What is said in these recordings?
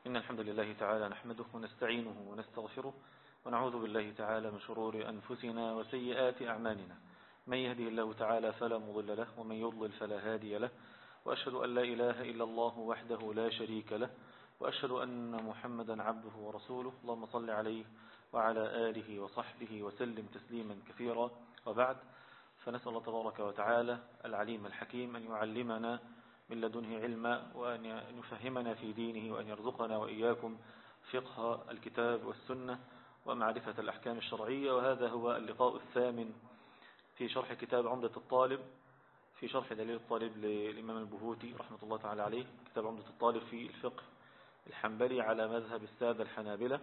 إن الحمد لله تعالى نحمده ونستعينه ونستغفره ونعوذ بالله تعالى من شرور أنفسنا وسيئات أعمالنا. من يهده الله تعالى فلا مضل له ومن يضلل فلا هادي له، وأشهد أن لا إله إلا الله وحده لا شريك له، وأشهد أن محمدا عبده ورسوله. اللهم صل عليه وعلى آله وصحبه وسلم تسليما كثيرا، وبعد، فنسأل الله تبارك وتعالى العليم الحكيم أن يعلمنا من لدنه علما، وأن يفهمنا في دينه، وأن يرزقنا وإياكم فقه الكتاب والسنة ومعرفة الأحكام الشرعية. وهذا هو اللقاء الثامن في شرح كتاب عمدة الطالب، في شرح دليل الطالب للإمام البهوتي رحمة الله تعالى عليه، كتاب عمدة الطالب في الفقه الحنبلي على مذهب السادة الحنابلة.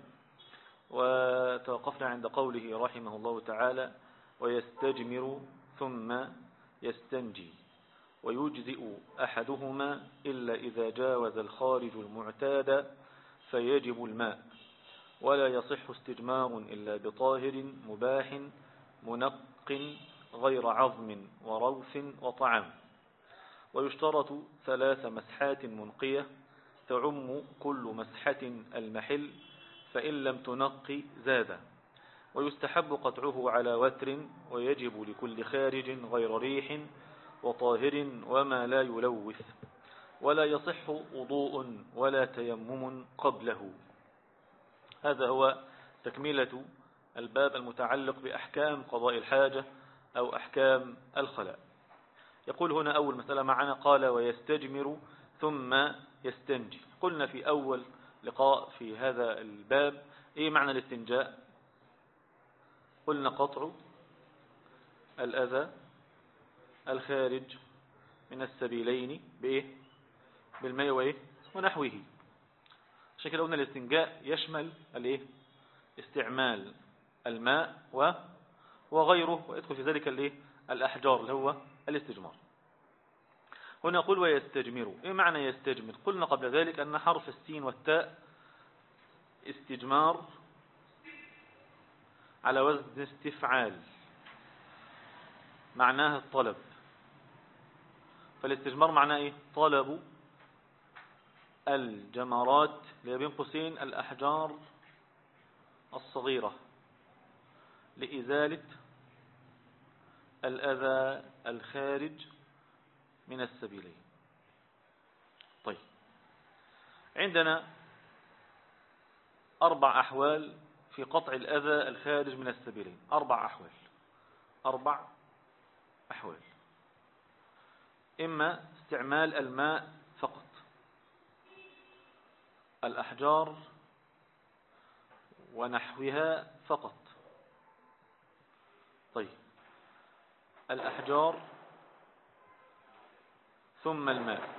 وتوقفنا عند قوله رحمه الله تعالى: ويستجمر ثم يستنجي، ويجزئ أحدهما إلا إذا جاوز الخارج المعتاد فيجب الماء، ولا يصح استجمار إلا بطاهر مباح منق غير عظم وروث وطعام. ويشترط 3 مسحات منقية تعم كل مسحة المحل، فإن لم تنق زاد. ويستحب قطعه على وتر، ويجب لكل خارج غير ريح وطاهر وما لا يلوث. ولا يصح وضوء ولا تيمم قبله. هذا هو تكملة الباب المتعلق بأحكام قضاء الحاجة أو أحكام الخلاء. يقول هنا أول مسألة معنا، قال: ويستجمر ثم يستنجي. قلنا في أول لقاء في هذا الباب إيه معنى الاستنجاء؟ قلنا قطع الأذى الخارج من السبيلين بإيه؟ بالماء وإيه؟ ونحوه. عشان كده قلنا الاستنجاء يشمل الإيه؟ استعمال الماء وغيره، ويدخل في ذلك الإيه؟ الأحجار اللي هو الاستجمار. هنا يقول: ويستجمر. إيه معنى يستجمر؟ قلنا قبل ذلك أن حرف السين والتاء استجمار على وزن استفعال، معناها الطلب. فالاستجمار معناه إيه؟ طلب الجمرات بين قوسين الأحجار الصغيرة لإزالة الأذى الخارج من السبيلين. طيب، عندنا 4 أحوال في قطع الأذى الخارج من السبيلين. 4 أحوال. إما استعمال الماء فقط، الأحجار ونحوها فقط. طيب، الأحجار ثم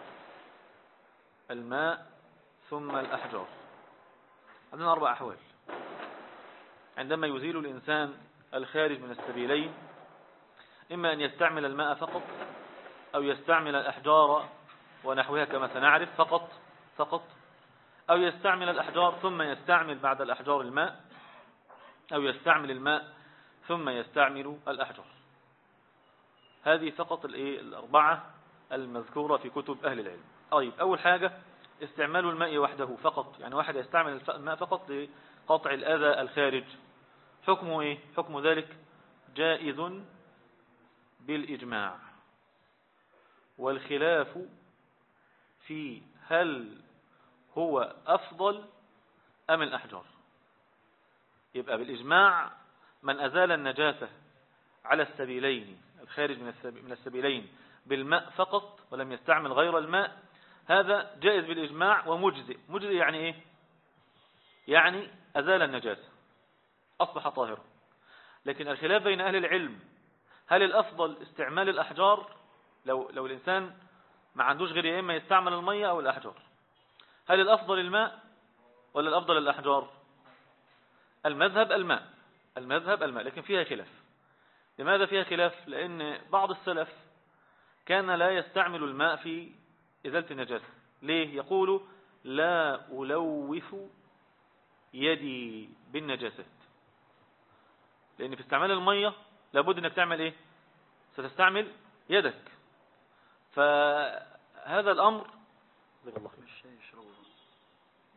الماء ثم الأحجار. عندنا 4 أحوال عندما يزيل الإنسان الخارج من السبيلين: إما أن يستعمل الماء فقط، أو يستعمل الأحجار ونحوها كما سنعرف فقط، أو يستعمل الأحجار ثم يستعمل بعد الأحجار الماء، أو يستعمل الماء ثم يستعمل الأحجار. هذه فقط ال4 المذكورة في كتب أهل العلم. طيب، أول حاجة استعمال الماء وحده فقط، يعني واحد يستعمل الماء فقط لقطع الأذى الخارج. حكمه إيه؟ حكم ذلك جائز بالإجماع، والخلاف في هل هو أفضل أم الأحجار. يبقى بالإجماع من أزال النجاسة على السبيلين الخارج من السبيلين بالماء فقط ولم يستعمل غير الماء، هذا جائز بالإجماع ومجزئ. مجزئ يعني إيه؟ يعني أزال النجاسة، أصبح طاهرا. لكن الخلاف بين أهل العلم: هل الأفضل استعمال الأحجار؟ لو الإنسان ما عندوش غير إما يستعمل المية أو الأحجار، هل الأفضل الماء ولا الأفضل الأحجار؟ المذهب الماء، لكن فيها خلاف. لماذا فيها خلاف؟ لأن بعض السلف كان لا يستعمل الماء في إزالة النجاسة. ليه؟ يقول: لا ألوث يدي بالنجاسات. لأن في استعمال المية لابد أنك تعمل إيه؟ ستستعمل يدك. فهذا الأمر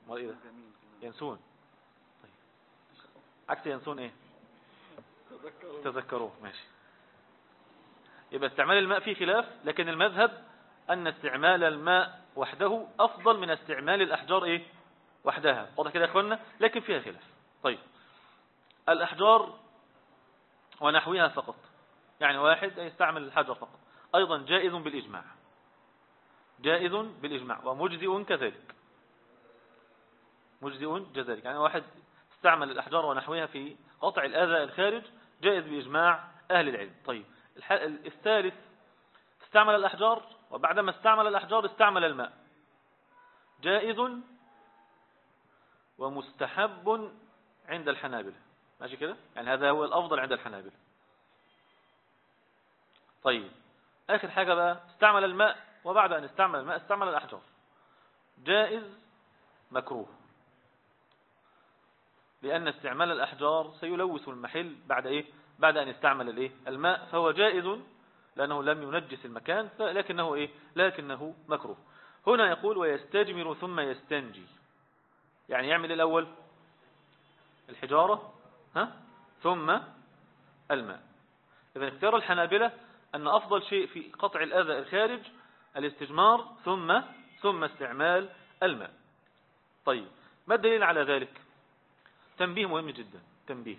ما إيه ده؟ ينسون. طيب. عكس ينسون إيه؟ تذكروه. ماشي. يبقى استعمال الماء فيه خلاف، لكن المذهب أن استعمال الماء وحده أفضل من استعمال الأحجار إيه؟ وحدها. واضح كده يا أخوانا؟ لكن فيها خلاف. طيب، الأحجار ونحوها فقط، يعني واحد يستعمل الحجر فقط، أيضا جائز بالإجماع، جائز بالإجماع ومجزئ كذلك، مجزئ كذلك. يعني واحد استعمل الأحجار ونحوها في قطع الأذى الخارج، جائز بإجماع أهل العلم. طيب، الثالث استعمل الأحجار، وبعدما استعمل الأحجار استعمل الماء، جائز ومستحب عند الحنابلة. ماشي كده؟ يعني هذا هو الأفضل عند الحنابلة. طيب، آخر حاجة بقى، استعمل الماء، وبعد أن استعمل الماء استعمل الأحجار، جائز مكروه، لأن استعمال الأحجار سيلوث المحل بعد إيه؟ بعد أن يستعمل الإيه؟ الماء، فهو جائز لأنه لم ينجس المكان، لكنه إيه؟ لكنه مكروه. هنا يقول ويستجمر ثم يستنجي، يعني يعمل الأول الحجارة ثم الماء. إذن اختيار الحنابلة أن أفضل شيء في قطع الأذى الخارج الاستجمار ثم استعمال الماء. طيب، ما الدليل على ذلك؟ تنبيه مهم جدا، تنبيه.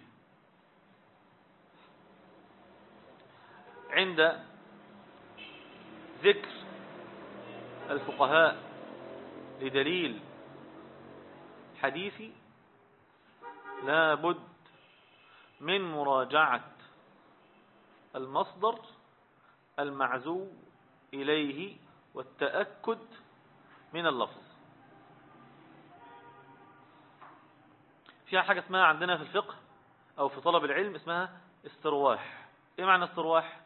عند ذكر الفقهاء لدليل حديثي لا بد من مراجعة المصدر المعزو إليه والتأكد من اللفظ. فيها حاجة اسمها عندنا في الفقه أو في طلب العلم اسمها استرواح. إيه معنى استرواح؟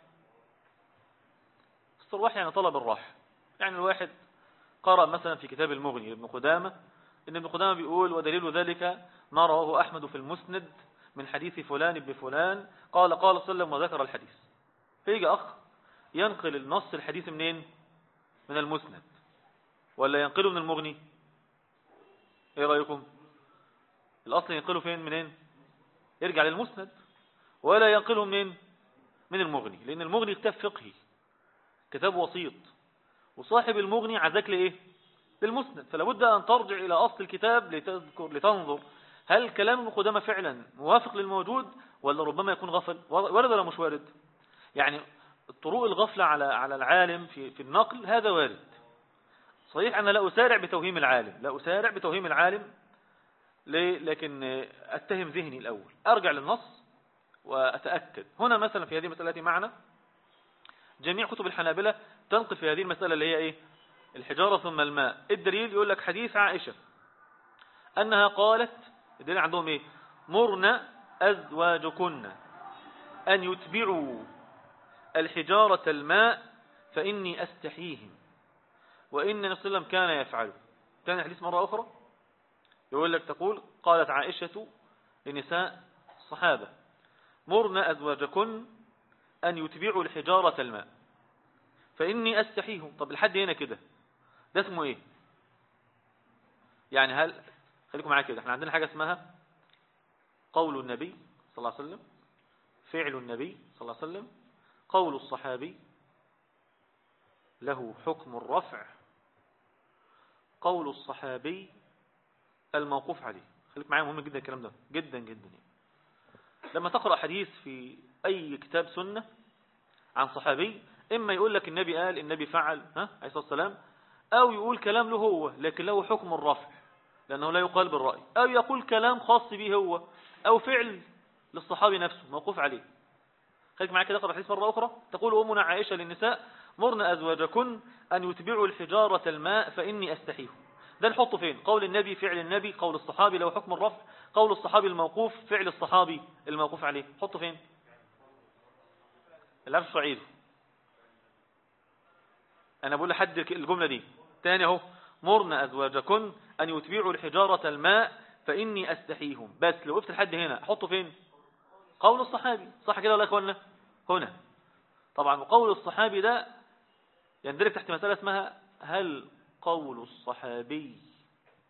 استرواح يعني طلب الراحة. يعني الواحد قرأ مثلا في كتاب المغني لابن قدامة، إن ابن قدامة بيقول ودليل ذلك ما رواه أحمد في المسند من حديث فلان ابن فلان قال قال صلى الله عليه وسلم وذكر الحديث. فيجي أخ ينقل النص الحديث منين؟ من المسند ولا ينقله من المغني؟ ايه رأيكم؟ الأصل ينقله فين؟ منين؟ يرجع للمسند، ولا ينقله منين؟ من المغني، لأن المغني كتاب فقهي، كتاب وسيط، وصاحب المغني عزاك لإيه؟ للمسند، فلا بد أن ترجع إلى أصل الكتاب لتنظر هل كلام ابن قدامة فعلا موافق للموجود، ولا ربما يكون غفل، وارد ولا مش وارد؟ يعني الطرق الغفلة على العالم في النقل هذا وارد. صحيح أنا لا أسارع بتوهيم العالم، لا أسارع بتوهيم العالم، لكن أتهم ذهني الأول، أرجع للنص وأتأكد. هنا مثلا في هذه المسألة معنا جميع كتب الحنابلة تنقل في هذه المسألة اللي هي إيه؟ الحجارة ثم الماء. الدليل يقول لك حديث عائشة أنها قالت، الدليل عندهم إيه؟ مرنا أزواجكن أن يتبعوا الحجارة الماء فإني أستحيهم وإن النبي صلى الله عليه وسلم كان يفعله. كان الحديث مرة أخرى يقول لك تقول قالت عائشة لنساء الصحابة مرنا أزواجكن أن يتبعوا الحجارة الماء فإني أستحيهم. طب الحد هنا كده ده اسمه إيه؟ يعني هل خليكم معايا كده، احنا عندنا حاجة اسمها قول النبي صلى الله عليه وسلم، فعل النبي صلى الله عليه وسلم، قول الصحابي له حكم الرفع، قول الصحابي الموقوف عليه. خليك معايا، مهم جدا الكلام ده جدا جدا. لما تقرأ حديث في أي كتاب سنة عن صحابي، إما يقول لك النبي قال، النبي فعل عليه الصلاة والسلام، أو يقول كلام له هو لكن له حكم الرفع لأنه لا يقال بالرأي، أو يقول كلام خاص به هو، أو فعل للصحابي نفسه موقوف عليه. خليك معايا كده، اقرأ الحديث مرة أخرى. تقول أمنا عائشة للنساء مرنا أزواجكن أن يتبعوا الحجارة الماء فإني أستحيه. ده نحطه فين؟ قول النبي، فعل النبي، قول الصحابي له حكم الرفع، قول الصحابي الموقوف، فعل الصحابي الموقوف عليه. حطه فين؟ العرش صعيد. أنا بقول لحد الجملة دي تاني اهو، مرنا أزواجكن أن يتبعوا الحجارة الماء فإني أستحيهم. بس لو وقفت لحد هنا حطه فين؟ قول الصحابي. صح كده ولا يا اخوانا؟ هنا طبعا قول الصحابي ده يندرج تحت مسألة اسمها هل قول الصحابي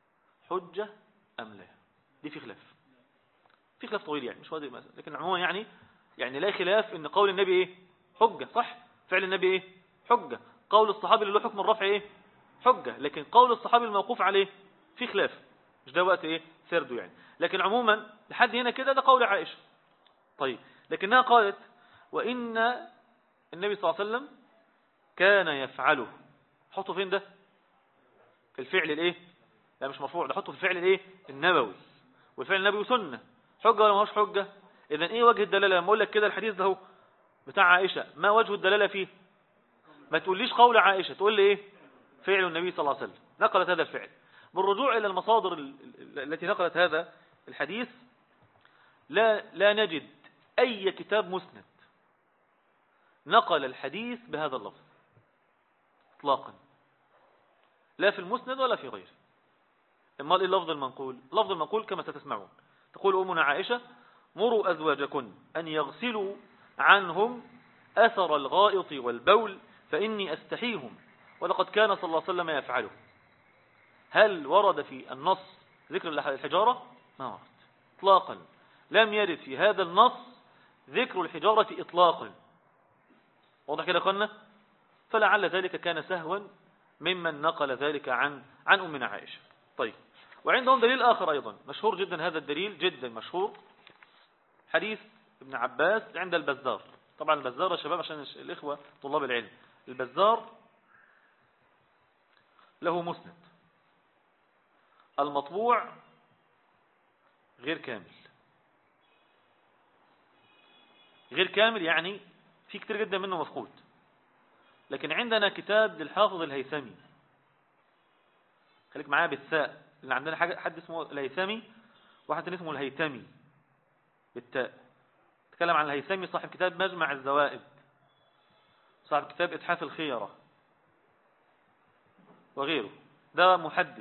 حجة أم لا؟ دي في خلاف طويل يعني، مش واضح مثلا، لكن عموما يعني لا خلاف ان قول النبي ايه؟ حجة، صح؟ فعل النبي ايه؟ حجة. قول الصحابي اللي له حكم الرفع ايه؟ حجة. لكن قول الصحابي الموقوف عليه في خلاف، مش ده وقت ايه سرده يعني. لكن عموما لحد هنا كده ده قول عائشة. طيب، لكنها قالت وإن النبي صلى الله عليه وسلم كان يفعله. حطه فين ده؟ في الفعل الايه؟ لا مش مرفوع، ده حطه في الفعل الايه؟ النبوي. والفعل النبوي سنة، حجة ولا ما هوش حجة؟ اذا ايه وجه الدلالة لما اقول لك كده الحديث ده هو بتاع عائشة، ما وجه الدلالة فيه؟ ما تقوليش قول عائشة، تقول لي ايه؟ فعل النبي صلى الله عليه وسلم نقلت هذا الفعل. بالرجوع الى المصادر التي نقلت هذا الحديث لا نجد اي كتاب مسند نقل الحديث بهذا اللفظ اطلاقا، لا في المسند ولا في غيره. امال ايه اللفظ المنقول؟ اللفظ المنقول كما ستسمعون، تقول امنا عائشة مروا ازواجكن ان يغسلوا عنهم اثر الغائط والبول فاني استحيهم ولقد كان صلى الله عليه وسلم يفعله. هل ورد في النص ذكر الحجارة؟ ما ورد اطلاقا، لم يرد في هذا النص ذكر الحجارة اطلاقا. واضح كده قلنا؟ فلعل ذلك كان سهوا ممن نقل ذلك عن أمنا عائشة. طيب، وعندهم دليل آخر أيضا مشهور جدا، هذا الدليل جدا مشهور، حديث ابن عباس عند البزار. طبعا البزار يا شباب عشان الإخوة طلاب العلم، البزار له مسند، المطبوع غير كامل يعني في كتير جدا منه مفقود. لكن عندنا كتاب للحافظ الهيثمي، خليك معايا بالثاء، اللي عندنا حد اسمه الهيثمي واحد اسمه الهيثمي بالتاء. تكلم عن الهيثمي صاحب كتاب مجمع الزوائد، صاحب كتاب إتحاف الخيرة وغيره. ده محدث،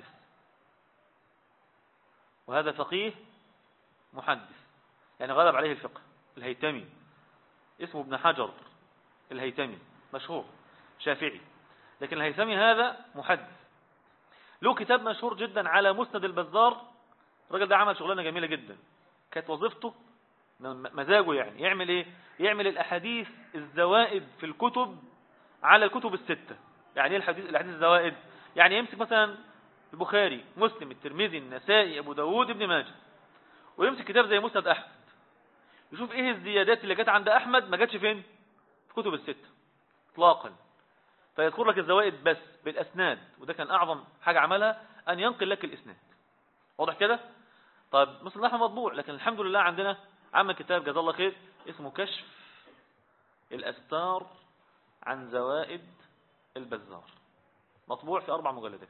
وهذا فقيه محدث يعني غلب عليه الفقه. الهيثمي اسمه ابن حجر الهيثمي، مشهور شافعي، لكن الهيثمي هذا محدث، له كتاب مشهور جدا على مسند البزار. الراجل ده عمل شغلانه جميله جدا، كانت وظيفته مزاجه يعني يعمل ايه؟ يعمل الاحاديث الزوائد في الكتب على الكتب الستة. يعني ايه الاحاديث الزوائد؟ يعني يمسك مثلا البخاري، مسلم، الترمذي، النسائي، ابو داود، ابن ماجه، ويمسك كتاب زي مسند احمد، يشوف ايه الزيادات اللي جت عند احمد ما جاتش فين في كتب الستة اطلاقا، فيذكر لك الزوائد بس بالاسناد. وده كان اعظم حاجه عملها، ان ينقل لك الاسناد. واضح كده؟ طيب مسند احمد مطبوع، لكن الحمد لله عندنا عمل كتاب جزاه الله خير اسمه كشف الأستار عن زوائد البزار، مطبوع في 4 مجلدات.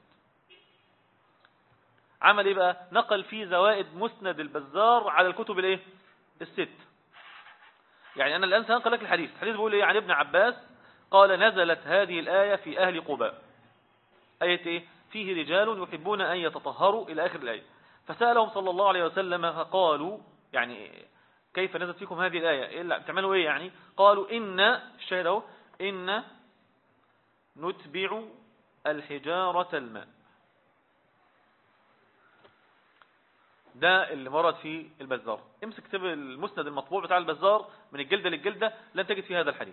عمل ايه بقى؟ نقل فيه زوائد مسند البزار على الكتب الايه؟ الست. يعني انا الان سأنقل لك الحديث بيقول ايه عن ابن عباس قال نزلت هذه الآية في أهل قباء. آية ايه؟ فيه رجال يحبون أن يتطهروا إلى آخر الآية. فسألهم صلى الله عليه وسلم فقالوا يعني كيف نزلت فيكم هذه الآية؟ بتعملوا ايه يعني؟ قالوا إن الشاهد اهو، إن نتبع الحجارة الماء. ده اللي ورد في البزار. امسك كتاب المسند المطبوع بتاع البزار من الجلدة للجلدة لن تجد فيه هذا الحديث.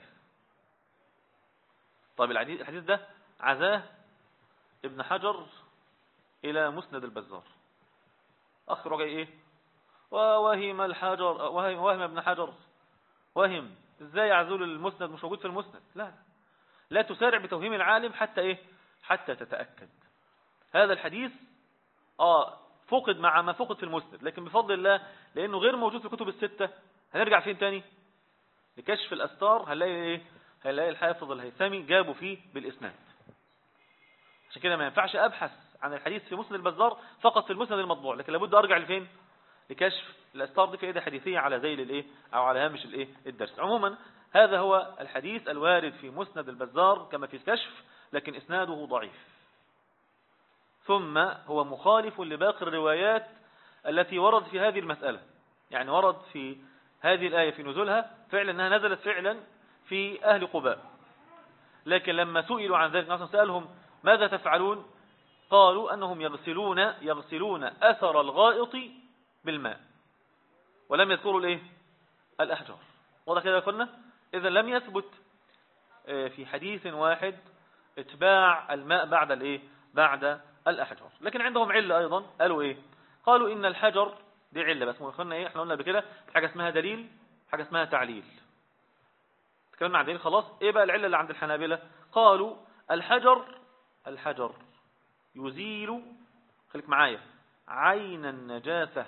طيب الحديث ده عزاه ابن حجر إلى مسند البزار. أخ رجع إيه؟ ووهم ابن حجر، وهم إزاي عزول المسند مش موجود في المسند؟ لا تسارع بتوهيم العالم حتى إيه؟ حتى تتأكد. هذا الحديث فقد مع ما فقد في المسند، لكن بفضل الله لأنه غير موجود في الكتب الستة هنرجع فين تاني؟ لكشف الأستار. هنلاقي إيه؟ هنلاقي الحافظ الهيثمي جابه فيه بالإسناد. عشان كده ما ينفعش أبحث عن الحديث في مسند البزار فقط في المسند المطبوع، لكن لابد أرجع لفين؟ لكشف الأستار. دي فائدة حديثية على ذيل الإيه؟ أو على هامش الإيه؟ الدرس. عموما هذا هو الحديث الوارد في مسند البزار كما في الكشف، لكن إسناده ضعيف. ثم هو مخالف لباقي الروايات التي ورد في هذه المسألة. يعني ورد في هذه الآية في نزولها فعلا أنها نزلت فعلا في أهل قباء، لكن لما سئلوا عن ذلك نحن سألهم ماذا تفعلون؟ قالوا أنهم يغسلون أثر الغائط بالماء، ولم يذكروا الإيه؟ الأحجار. واضح كده قلنا؟ إذا لم يثبت في حديث واحد اتباع الماء بعد الإيه؟ بعد الأحجار. لكن عندهم علة أيضا، قالوا إيه؟ قالوا إن الحجر دي علة، بس قلنا إيه؟ احنا قلنا بكده حاجة اسمها دليل، حاجة اسمها تعليل. تكلمنا عن دليل خلاص. إيه بقى العلة اللي عند الحنابلة؟ قالوا الحجر يزيل، خليك معايا، عين النجاسة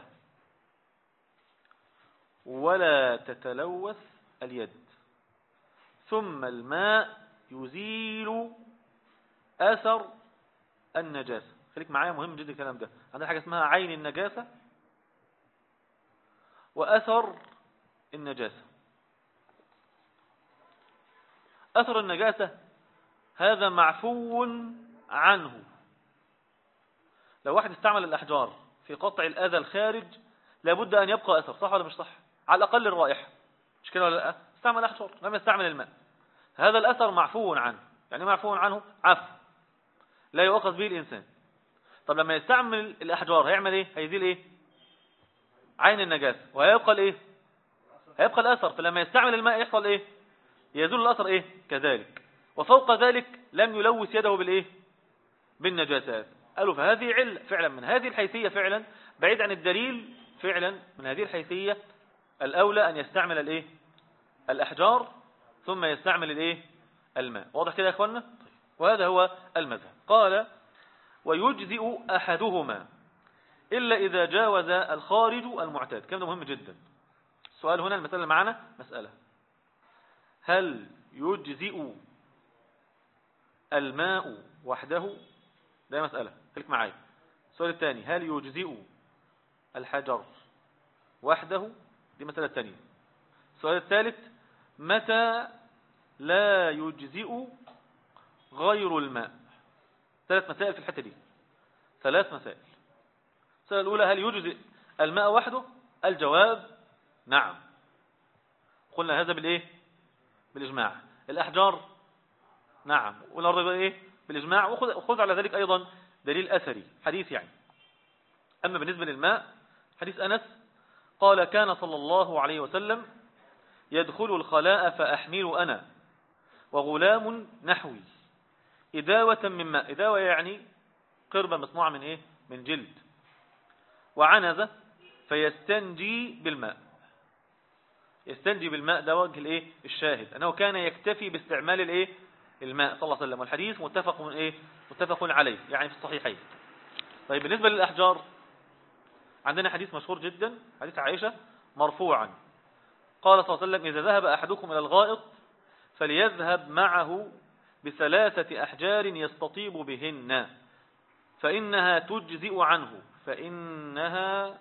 ولا تتلوث اليد، ثم الماء يزيل أثر النجاسة. خليك معايا، مهم جدا الكلام ده. عندنا حاجة اسمها عين النجاسة وأثر النجاسة. أثر النجاسة هذا معفو عنه. لو واحد استعمل الأحجار في قطع الأذى الخارج لابد أن يبقى أثر، صح ولا مش صح؟ على الأقل الرائحة، مش كده ولا لا؟ استعمل أحجار لم يستعمل الماء، هذا الأثر معفو عنه. يعني معفو عنه عفو لا يؤخذ به الإنسان. طب لما يستعمل الأحجار هيعمل إيه؟ هيزيل إيه؟ عين النجاسة، وهيبقى الإيه؟ هيبقى الأثر. فلما يستعمل الماء يحصل إيه؟ يزول الأثر إيه؟ كذلك. وفوق ذلك لم يلوث يده بالإيه؟ بالنجاسات. قالوا فهذه علة فعلا من هذه الحيثية، فعلا بعيد عن الدليل، فعلا من هذه الحيثية الأولى أن يستعمل الإيه؟ الأحجار ثم يستعمل الإيه؟ الماء. واضح كده يا أخوانا؟ وهذا هو المذهب. قال ويجزئ أحدهما إلا إذا جاوز الخارج المعتاد. كلام ده مهم جدا. السؤال هنا، المسألة اللي معنا مسألة: هل يجزئ الماء وحده؟ ده مسألة، خليك معايا. السؤال الثاني: هل يجزئ الحجر وحده؟ دي مسألة ثانية. السؤال الثالث: متى لا يجزئ غير الماء؟ ثلاث مسائل في الحتة دي، ثلاث مسائل. السؤال الأولى: هل يجزئ الماء وحده؟ الجواب نعم، قلنا هذا بالإيه؟ بالإجماع. الأحجار نعم، والأرض إيه؟ بالإجماع. وخذ على ذلك أيضا دليل أثري، حديث يعني. أما بالنسبة للماء، حديث أنس قال: كان صلى الله عليه وسلم يدخل الخلاء فأحمل أنا وغلام نحوي إداوة من ماء. إداوة يعني قربة مصنوعة من إيه؟ من جلد. وعنزة فيستنجي بالماء. يستنجي بالماء، ده وجه الإيه؟ الشاهد أنه كان يكتفي باستعمال الإيه؟ الماء صلى الله عليه وسلم. والحديث متفق عليه، يعني في الصحيحين. طيب بالنسبة للأحجار، عندنا حديث مشهور جدا، حديث عائشة مرفوعا. قال صلى الله عليه وسلم: إذا ذهب أحدكم إلى الغائط فليذهب معه ب3 أحجار يستطيب بهن فإنها تجزئ عنه. فإنها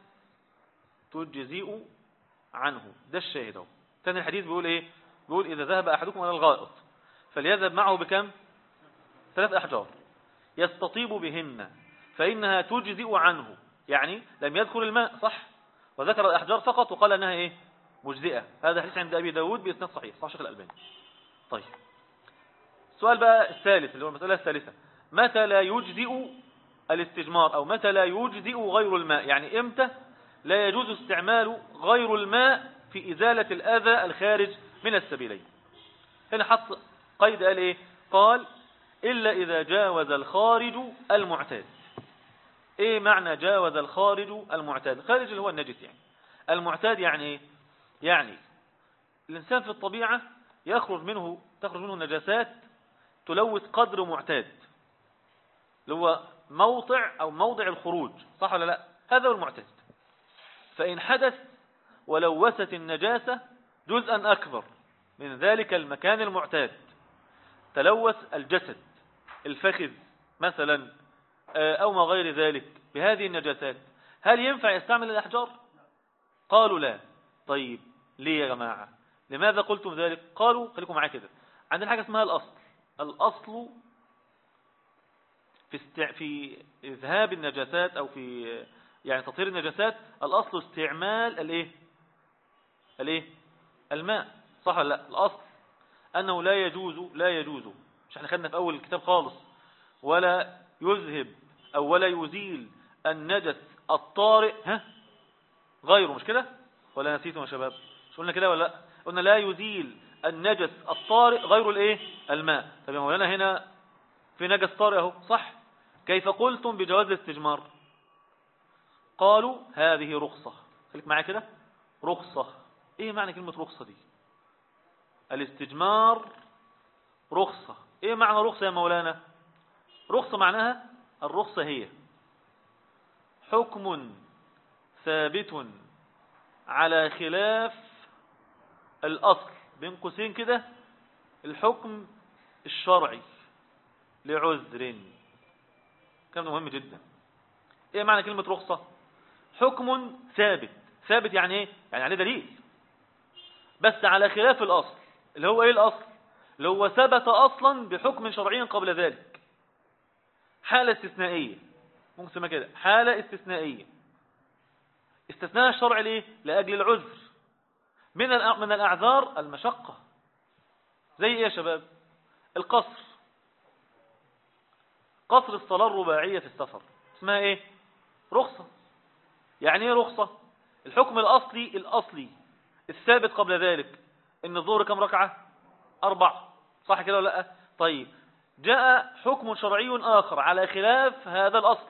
تجزئ عنه، ده الشاهد اهو. ثاني الحديث بيقول إيه؟ بيقول: إذا ذهب أحدكم إلى الغائط فليذهب معه بكم؟ 3 أحجار يستطيب بهن فإنها تجزئ عنه. يعني لم يذكر الماء، صح، وذكر الأحجار فقط وقال أنها إيه؟ مجزئة. هذا حديث عند أبي داود بإسناد صحيح، صح الشيخ الألباني. طيب السؤال بقى الثالث اللي هو المسألة الثالثة: متى لا يجزئ الاستجمار، أو متى لا يجزئ غير الماء؟ يعني إمتى لا يجوز استعمال غير الماء في إزالة الأذى الخارج من السبيلين؟ هنا حط قيد، قال إيه؟ قال: إلا إذا جاوز الخارج المعتاد. إيه معنى جاوز الخارج المعتاد؟ الخارج اللي هو النجس يعني. المعتاد يعني إيه؟ يعني الإنسان في الطبيعة تخرج منه النجاسات تلوث قدر معتاد، اللي هو موضع الخروج، صح ولا لا؟ هذا هو المعتاد. فإن حدث ولوثت النجاسة جزءا أكبر من ذلك المكان المعتاد، تلوث الجسد، الفخذ مثلا أو ما غير ذلك بهذه النجاسات، هل ينفع يستعمل الأحجار؟ قالوا لا. طيب ليه يا جماعة؟ لماذا قلتم ذلك؟ قالوا خليكم معايا كده، عندنا حاجة اسمها الأصل في إذهاب النجاسات أو في يعني تطهير النجاسات. الأصل استعمال الماء، صح ولا لا؟ الأصل أنه لا يجوز، مش احنا خدنا في أول الكتاب خالص: ولا يذهب أو ولا يزيل النجس الطارئ غيره، مش كده ولا نسيتم يا شباب؟ مش قلنا كده ولا لا؟ قلنا لا يزيل النجس الطارئ غير الايه؟ الماء. طب يا مولانا هنا في نجس طارئ اهو، صح؟ كيف قلتم بجواز الاستجمار؟ قالوا هذه رخصة. خليك معايا كده، رخصة. ايه معنى كلمة رخصة دي؟ الاستجمار رخصة. ايه معنى رخصة يا مولانا؟ رخصة معناها، الرخصة هي حكم ثابت على خلاف الأصل، بين قوسين كده الحكم الشرعي لعذر. كلام مهم جدا. ايه معنى كلمة رخصة؟ حكم ثابت. ثابت يعني ايه؟ يعني عليه دليل، بس على خلاف الأصل. اللي هو ايه الأصل؟ اللي هو ثبت أصلا بحكم شرعي قبل ذلك. حالة استثنائية، ممكن تسمى كده حالة استثنائية، استثناء الشرع ليه؟ لأجل العذر. من الأعذار المشقة. زي ايه يا شباب؟ القصر. قصر الصلاة الرباعية في السفر اسمها ايه؟ رخصة. يعني ايه رخصة؟ الحكم الأصلي الثابت قبل ذلك ان الظهر كم ركعة؟ 4، صح كده ولا لا؟ طيب جاء حكم شرعي آخر على خلاف هذا الأصل،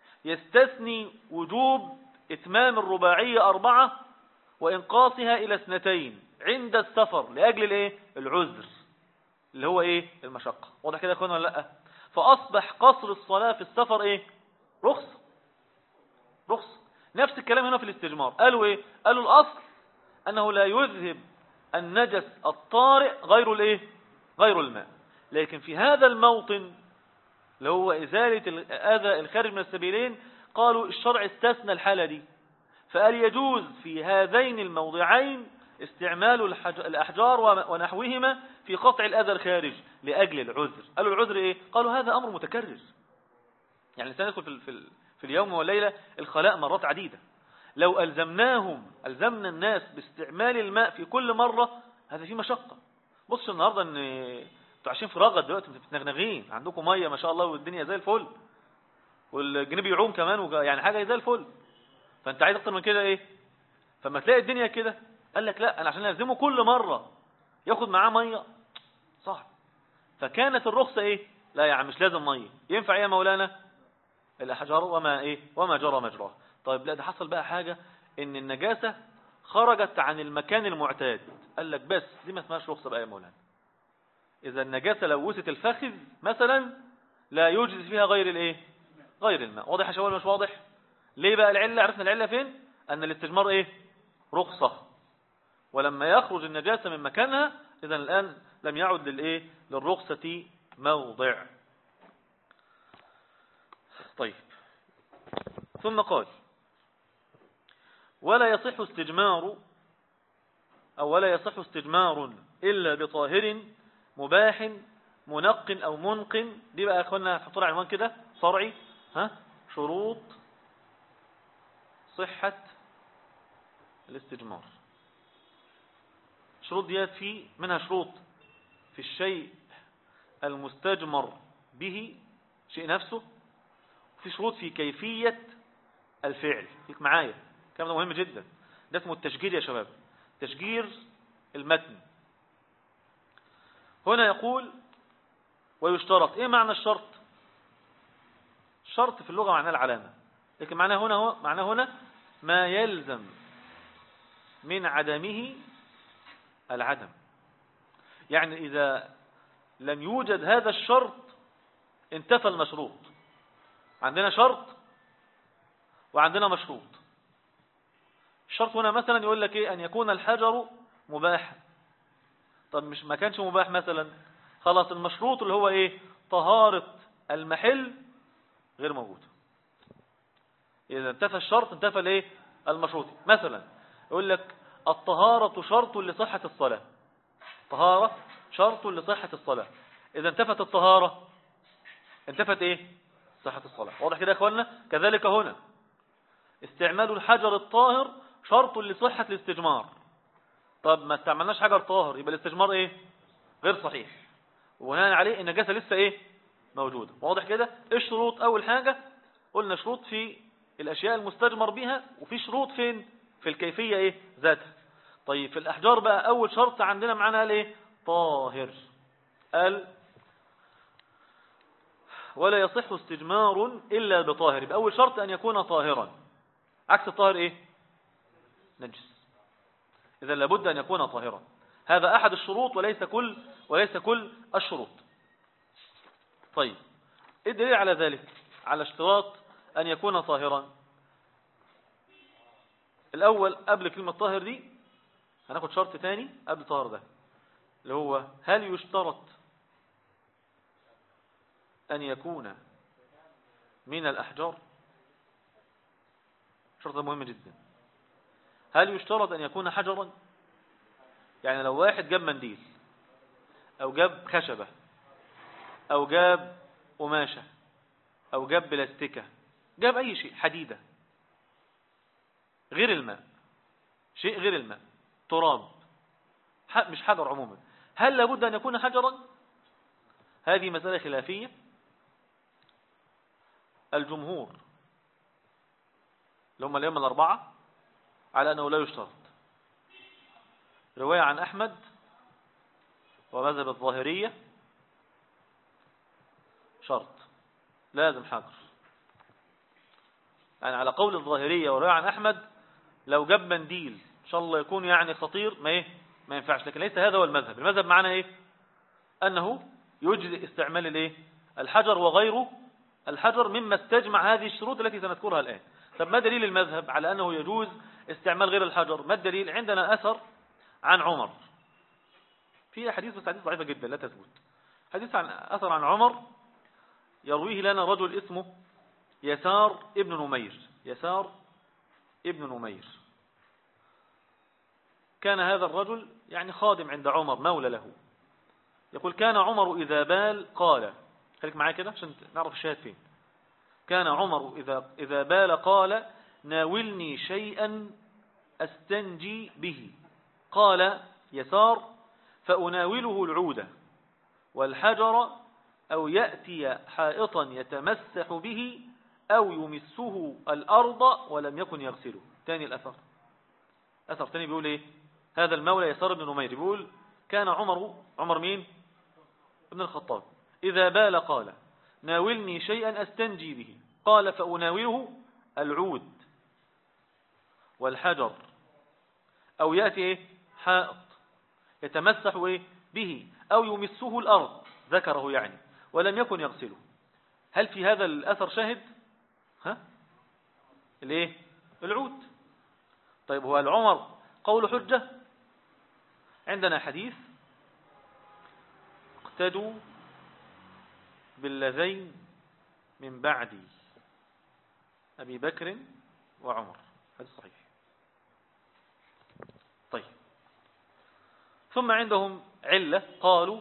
يستثني وجوب إتمام الرباعية 4 وإنقاصها إلى 2 عند السفر لأجل الايه؟ العذر، اللي هو ايه؟ المشقة. واضح كده يا اخوانا ولا لا؟ فأصبح قصر الصلاة في السفر ايه؟ رخصة. رخصة. نفس الكلام هنا في الاستجمار. قالوا ايه؟ قالوا الأصل أنه لا يذهب النجس الطارئ غير الايه؟ غير الماء. لكن في هذا الموطن اللي هو إزالة الأذى الخارج من السبيلين، قالوا الشرع استثنى الحالة دي، فقال يجوز في هذين الموضعين استعمال الأحجار ونحوهما في قطع الأذى الخارج لأجل العذر. قالوا العذر إيه؟ قالوا هذا أمر متكرر. يعني الإنسان يدخل في اليوم والليلة الخلاء مرات عديدة. لو ألزمنا الناس باستعمال الماء في كل مرة، هذا فيه مشقة. بص النهاردة ان انتوا عايشين في رغد دلوقتي، متنغنغين، عندكم مية ما شاء الله والدنيا زي الفل، والجنب يعوم كمان، يعني حاجة زي الفل. فانت عايز اكتر من كده ايه؟ فما تلاقي الدنيا كده، قال لك لا، انا عشان الزمه كل مرة ياخد معاه مية صح. فكانت الرخصة ايه؟ لا يا عم مش لازم مية، ينفع ايه يا مولانا؟ الاحجار وما جرى مجراه. طيب لا، ده حصل بقى حاجة، ان النجاسة خرجت عن المكان المعتاد. قال لك بس دي ما اسمهاش رخصة بقى يا مولانا. اذا النجاسة لوثت الفخذ مثلا، لا يوجد فيها غير الايه؟ غير الماء. واضح يا شباب مش واضح؟ ليه بقى العلة؟ عرفنا العلة فين؟ ان الاستجمار ايه؟ رخصة. ولما يخرج النجاسة من مكانها، اذا الان لم يعد للايه؟ للرخصة موضع. طيب ثم قال ولا يصح استجمار إلا بطاهر مباح منق أو منق. دي بقى أخوانا حطوا لها عنوان كده فرعي، شروط صحة الاستجمار. شروط ديات في منها شروط في الشيء المستجمر به، شيء نفسه، في شروط في كيفية الفعل. فيك معايا الكلام ده مهم جدا. ده اسمه التشجير يا شباب، تشجير المتن. هنا يقول ويشترط. ايه معنى الشرط؟ الشرط في اللغة معناه العلامة، لكن معناه هنا ما يلزم من عدمه العدم. يعني إذا لم يوجد هذا الشرط انتفى المشروط. عندنا شرط وعندنا مشروط. الشرط هنا مثلا يقول لك ايه؟ ان يكون الحجر مباحا. طب مش ما كانش مباح مثلا، خلاص المشروط اللي هو ايه؟ طهارة المحل غير موجود. اذا انتفى الشرط انتفى الايه؟ المشروط. مثلا يقول لك الطهارة شرط لصحة الصلاة. طهارة شرط لصحة الصلاة. اذا انتفت الطهارة انتفت ايه؟ صحة الصلاة. واضح كده يا اخوانا؟ كذلك هنا استعمال الحجر الطاهر شرط لصحة الاستجمار. طب ما استعملناش حجر طاهر، يبقى الاستجمار ايه؟ غير صحيح، وبناء عليه النجاسة لسه ايه؟ موجودة. واضح كده؟ الشروط اول حاجة قلنا شروط في الأشياء المستجمر بها، وفي شروط فين؟ في الكيفية إيه؟ ذاتها. طيب في الأحجار بقى أول شرط عندنا معانا قال إيه؟ طاهر. قال ولا يصح استجمار إلا بطاهر. يبقى أول شرط أن يكون طاهرا. عكس الطاهر إيه؟ نجس. إذا لابد أن يكون طاهرا. هذا أحد الشروط وليس كل الشروط. طيب إيه الدليل على ذلك؟ على اشتراط أن يكون طاهرا. الأول قبل كلمة طاهر دي هناخد شرط ثاني قبل طاهر ده، اللي هو هل يشترط أن يكون من الأحجار؟ شرط مهم جدا. هل يشترط أن يكون حجرا؟ يعني لو واحد جاب منديل أو جاب خشبة أو جاب قماشة أو جاب بلاستيكة، جاب أي شيء، حديدة، غير الماء، شيء غير الماء، تراب، مش حجر عموما، هل لابد أن يكون حجرا؟ هذه مسألة خلافية. الجمهور اللي هم الأئمة الأربعة على أنه لا يشترط. رواية عن أحمد ومذهب الظاهرية شرط لازم حجر. يعني على قول الظاهرية ورواية عن أحمد لو جاب منديل إن شاء الله يكون يعني خطير ما ينفعش. لكن ليس هذا هو المذهب. المذهب معنا إيه؟ أنه يجزئ استعمال الإيه؟ الحجر وغيره الحجر مما استجمع هذه الشروط التي سنذكرها الآن. طب ما دليل المذهب على أنه يجوز استعمال غير الحجر؟ ما الدليل؟ عندنا أثر عن عمر، في حديث بس حديث ضعيفة جدا لا تثبت. أثر عن عمر يرويه لنا رجل اسمه يسار ابن نمير. يسار ابن نمير كان هذا الرجل يعني خادم عند عمر، مولى له. يقول كان عمر إذا بال قال، خليك معايا كده عشان نعرف الشاهد فين. كان عمر إذا بال قال ناولني شيئا أستنجي به. قال يسار فأناوله العودة والحجر أو يأتي حائطا يتمسح به أو يمسه الأرض ولم يكن يغسله. تاني الأثر، أثر تاني بيقول إيه؟ هذا المولى يسار بن نمير بيقول كان عمر مين؟ ابن الخطاب إذا بال قال ناولني شيئا أستنجي به. قال فأناوله العود والحجر أو يأتي إيه؟ حائط يتمسح إيه؟ به أو يمسه الأرض، ذكره يعني، ولم يكن يغسله. هل في هذا الأثر شاهد؟ الايه؟ العود. طيب هو العمر قول حجة؟ عندنا حديث اقتدوا باللذين من بعد أبي بكر وعمر، هذا صحيح. طيب ثم عندهم علة، قالوا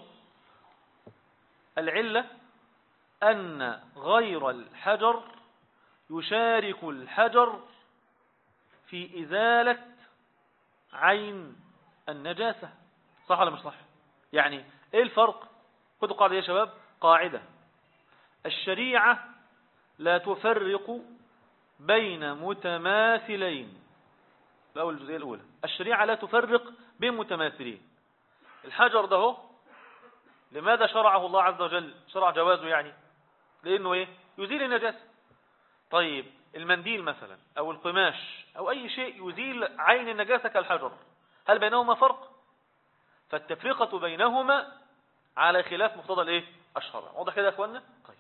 العلة أن غير الحجر يشارك الحجر في إزالة عين النجاسة. صح ولا مش صح؟ يعني إيه الفرق؟ خذوا قاعدة يا شباب، قاعدة: الشريعة لا تفرق بين متماثلين. الأول الجزئية الأولى، الشريعة لا تفرق بين متماثلين. الحجر ده هو لماذا شرعه الله عز وجل؟ شرع جوازه يعني لأنه إيه؟ يزيل النجاسة. طيب المنديل مثلا أو القماش أو أي شيء يزيل عين النجاسة كالحجر، هل بينهما فرق؟ فالتفرقة بينهما على خلاف مقتضى الإيه؟ الشرع. واضح كده يا أخوانا؟ طيب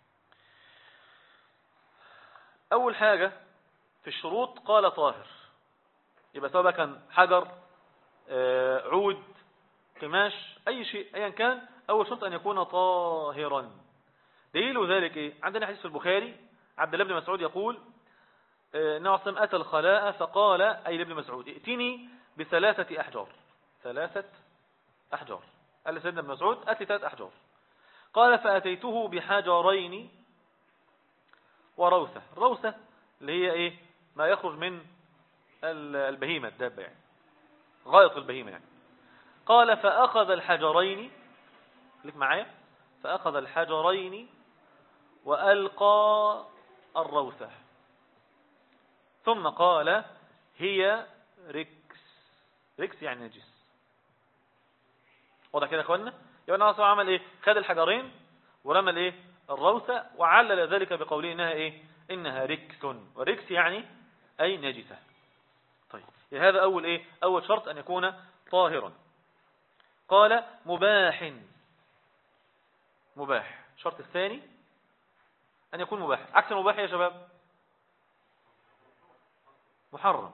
أول حاجة في الشروط قال طاهر. يبقى سواء كان حجر، عود، قماش، أي شيء أيا كان، أول شرط أن يكون طاهرا. دليل ذلك إيه؟ عندنا حديث في البخاري عبد الله بن مسعود يقول نعصم أتى الخلاء فقال أي لابن مسعود ائتني بثلاثة أحجار. 3 أحجار. قال سيدنا ابن مسعود أتي 3 أحجار. قال فأتيته بحجرين وروثة. الروثة اللي هي إيه؟ ما يخرج من البهيمة، الدابة يعني، غائط البهيمة يعني. قال فأخذ الحجرين، لك معايا، فأخذ الحجرين وألقى الروثة. ثم قال هي ركس. ركس يعني نجس. واضح كده يا اخوانا؟ يبقى النبي صلى الله عليه وسلم عمل ايه؟ خد الحجرين ورمى الايه؟ الروثة، وعلل ذلك بقوله انها ايه؟ انها ركس. وركس يعني اي نجسة. طيب هذا اول ايه؟ اول شرط ان يكون طاهرا. قال مباح. مباح. الشرط الثاني ان يكون مباح. عكس المباح يا شباب محرم.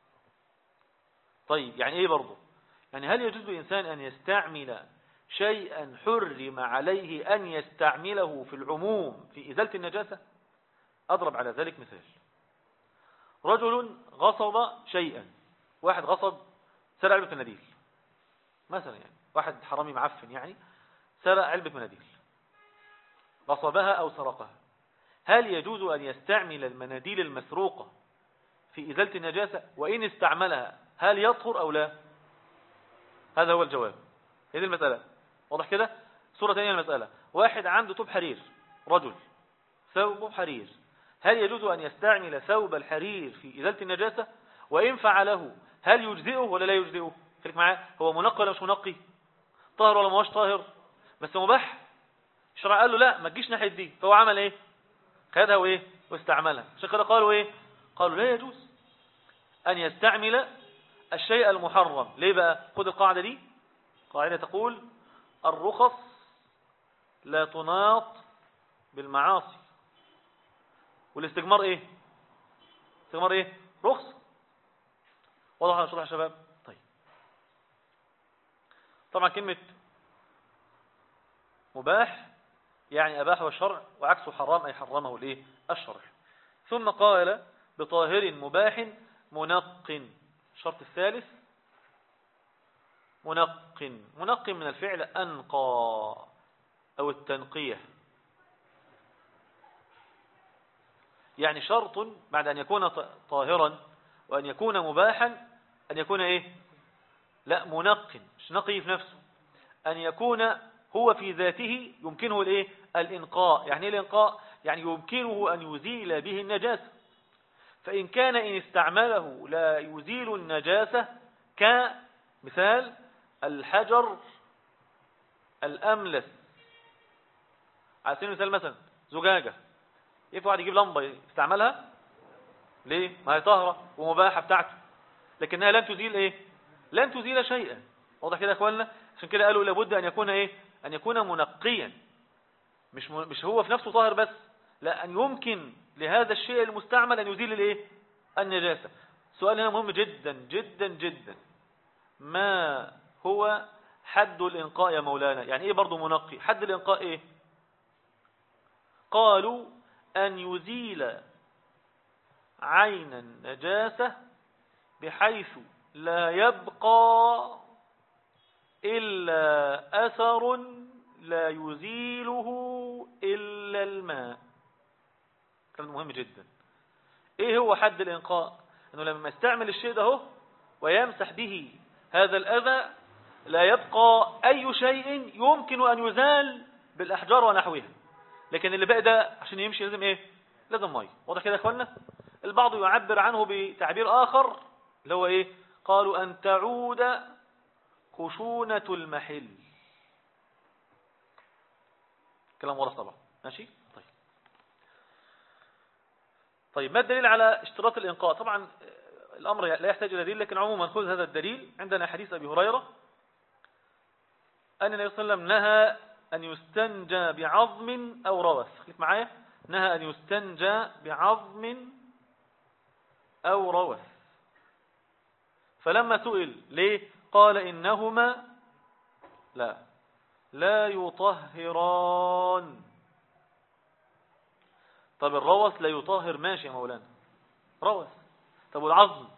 طيب يعني ايه برضه؟ يعني هل يجوز للإنسان أن يستعمل شيئا حرم عليه أن يستعمله في العموم في إزالة النجاسة؟ أضرب على ذلك مثال. رجل غصب شيئا. واحد غصب، سرق علبة مناديل مثلا، يعني واحد حرامي معفن يعني سرق علبة مناديل، غصبها أو سرقها. هل يجوز أن يستعمل المناديل المسروقة في إزالة النجاسة؟ وإن استعملها هل يطهر أو لا؟ هذا هو الجواب. هذه المسألة واضح كده. صورة ثانية المسألة، واحد عنده ثوب حرير، رجل ثوب حرير، هل يجوز أن يستعمل ثوب الحرير في إزالة النجاسة؟ وإن فعله هل يجزئه ولا لا يجزئه؟ خليك معاه، هو منقي ولا مش منقي؟ طاهر ولا ماهوش طاهر؟ بس مباح. الشرع قال له لا ما تجيش ناحية دي، فهو عمل ايه؟ خدها وايه؟ واستعملها. عشان كده قالوا ايه؟ قالوا لا يجوز أن يستعمل الشيء المحرم. ليه بقى؟ خد القاعدة دي، قاعدة تقول الرخص لا تناط بالمعاصي. والاستجمار ايه؟ استجمار ايه؟ رخص. واضح ولا مش واضح يا شباب؟ طيب طبعا كلمة مباح يعني أباحه الشرع، وعكسه حرام أي حرمه الايه؟ الشرع. ثم قال بطاهر مباح منق. الشرط الثالث منق. منق من الفعل أنقى أو التنقية. يعني شرط بعد أن يكون طاهرا وأن يكون مباحا أن يكون إيه؟ لا منق، مش نقي في نفسه، أن يكون هو في ذاته يمكنه الإيه؟ الإنقاء. يعني إيه الإنقاء؟ يعني يمكنه أن يزيل به النجاسة. فإن كان إن استعمله لا يزيل النجاسة، كمثال الحجر الأملس. على سبيل المثال مثلا زجاجة، ينفع واحد يجيب لمبة يستعملها؟ ليه؟ ما هي طاهرة ومباحة بتاعته، لكنها لن تزيل ايه؟ لن تزيل شيئا. واضح كده يا اخوانا؟ عشان كده قالوا لابد ان يكون ايه؟ ان يكون منقيا. مش هو في نفسه طاهر بس، لا، ان يمكن لهذا الشيء المستعمل ان يزيل الايه؟ النجاسة. سؤال هنا مهم جدا جدا جدا، ما هو حد الإنقاء يا مولانا؟ يعني ايه برضو منقي؟ حد الإنقاء ايه؟ قالوا أن يزيل عين النجاسة بحيث لا يبقى إلا أثر لا يزيله إلا الماء. كلام مهم جدا. إيه هو حد الإنقاء؟ أنه لما يستعمل الشيء ده هو ويمسح به هذا الأذى لا يبقى أي شيء يمكن أن يزال بالأحجار ونحوها، لكن اللي بقى ده عشان يمشي لازم إيه؟ لازم مية. واضح كده يا أخوانا؟ البعض يعبر عنه بتعبير آخر اللي هو إيه؟ قالوا أن تعود خشونة المحل. كلام واضح طبعا. ماشي؟ طيب ما الدليل على اشتراط الإنقاء؟ طبعا الأمر لا يحتاج إلى دليل، لكن عموما خذ هذا الدليل. عندنا حديث أبي هريرة أن النبي صلى الله عليه وسلم نهى أن يستنجى بعظم أو روث. خليك معايا، نهى أن يستنجى بعظم أو روث. فلما سئل ليه قال إنهما لا يطهران. طب الروث لا يطهر، ماشي يا مولانا، روث. طب والعظم؟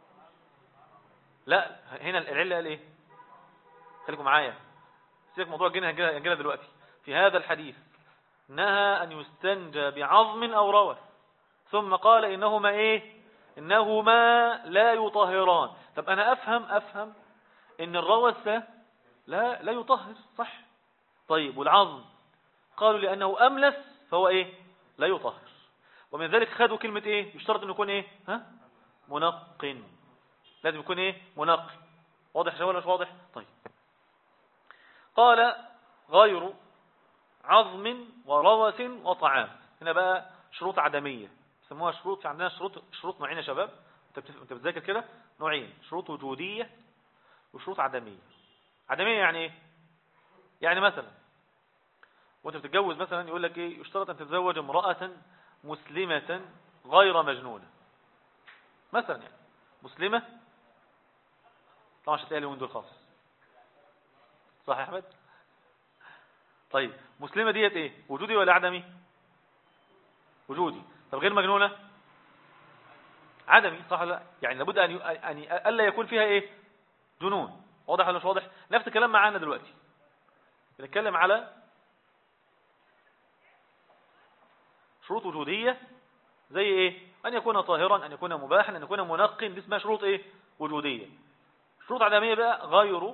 لا، هنا العلة قال ايه؟ خليكم معايا، سيبك موضوع الجنة دلوقتي. في هذا الحديث نهى أن يستنجى بعظم أو روث، ثم قال إنهما ايه؟ إنهما لا يطهران. طب أنا أفهم إن الروث لا يطهر، صح؟ طيب والعظم؟ قالوا لأنه أملس فهو ايه؟ لا يطهر. ومن ذلك خدوا كلمة ايه؟ يشترط انه يكون ايه؟ منق. لازم يكون ايه؟ منق. واضح ولا مش واضح؟ طيب. قال غير عظم وروث وطعام. هنا بقى شروط عدمية يسموها شروط. في عندنا شروط نوعين يا شباب، انت بتذاكر كده نوعين: شروط وجودية وشروط عدمية. عدمية يعني ايه؟ يعني مثلا وانت بتتجوز مثلا يقول لك ايه؟ يشترط ان تتزوج امرأة مسلمة غير مجنونة مثلا. يعني مسلمة، طبعا مش هتلاقي اليومين دول خالص، صح يا احمد؟ طيب مسلمة ديت ايه؟ وجودي ولا عدمي؟ وجودي. طب غير مجنونة؟ عدمي، صح ولا لا؟ يعني لابد ان الا يكون فيها ايه؟ جنون. واضح ولا مش واضح؟ نفس الكلام معانا دلوقتي، بنتكلم على شروط وجودية زي ايه؟ ان يكون طاهرا، ان يكون مباحا، ان يكون منقٍ. دي اسمها شروط ايه؟ وجودية. شروط عدمية بقى: غير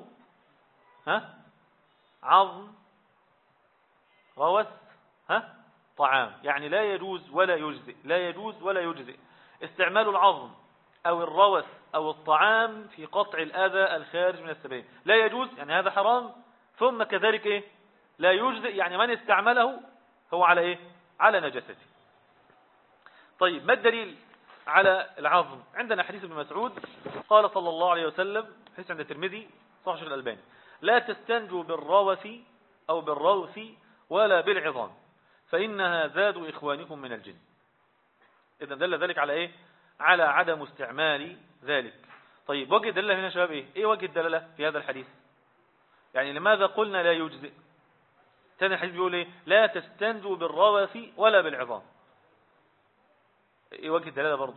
عظم روث طعام. يعني لا يجوز ولا يجزئ، لا يجوز ولا يجزئ استعمال العظم او الروث او الطعام في قطع الاذى الخارج من السبيل. لا يجوز يعني هذا حرام. ثم كذلك ايه؟ لا يجزئ يعني من استعمله هو على ايه؟ على نجاسته. طيب ما الدليل على العظم؟ عندنا حديث ابن مسعود قال صلى الله عليه وسلم، حديث عند الترمذي صحيح الشيخ الألباني: لا تستنجوا بالروث أو بالروث ولا بالعظام فإنها زاد إخوانكم من الجن. إذا دل ذلك على إيه؟ على عدم استعمال ذلك. طيب وجه الدلالة هنا يا شباب إيه؟ إيه وجه الدلالة في هذا الحديث؟ يعني لماذا قلنا لا يجزئ؟ ثاني الحديث بيقول إيه؟ لا تستنجوا بالروث ولا بالعظام. ايه وجه الدلالة برضه؟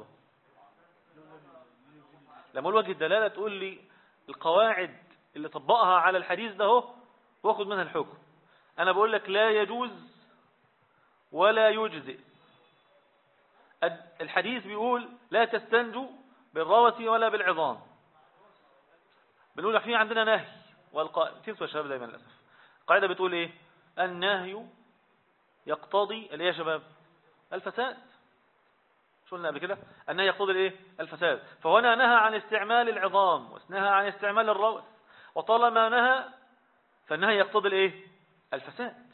لما اقول وجه الدلالة تقول لي القواعد اللي طبقها على الحديث ده اهو واخد منها الحكم. انا بقول لك لا يجوز ولا يجزئ. الحديث بيقول لا تستنجوا بالروث ولا بالعظام. بنقول في عندنا نهي، تنسوا يا شباب دايما للاسف. القاعده بتقول ايه؟ النهي يقتضي الايه يا شباب؟ الفساد. شو قلنا قبل كده؟ النهي يقتضي الايه؟ الفساد. فهنا نهى عن استعمال العظام ونهى عن استعمال الروث، وطالما نهى فالنهي يقتضي الايه؟ الفساد.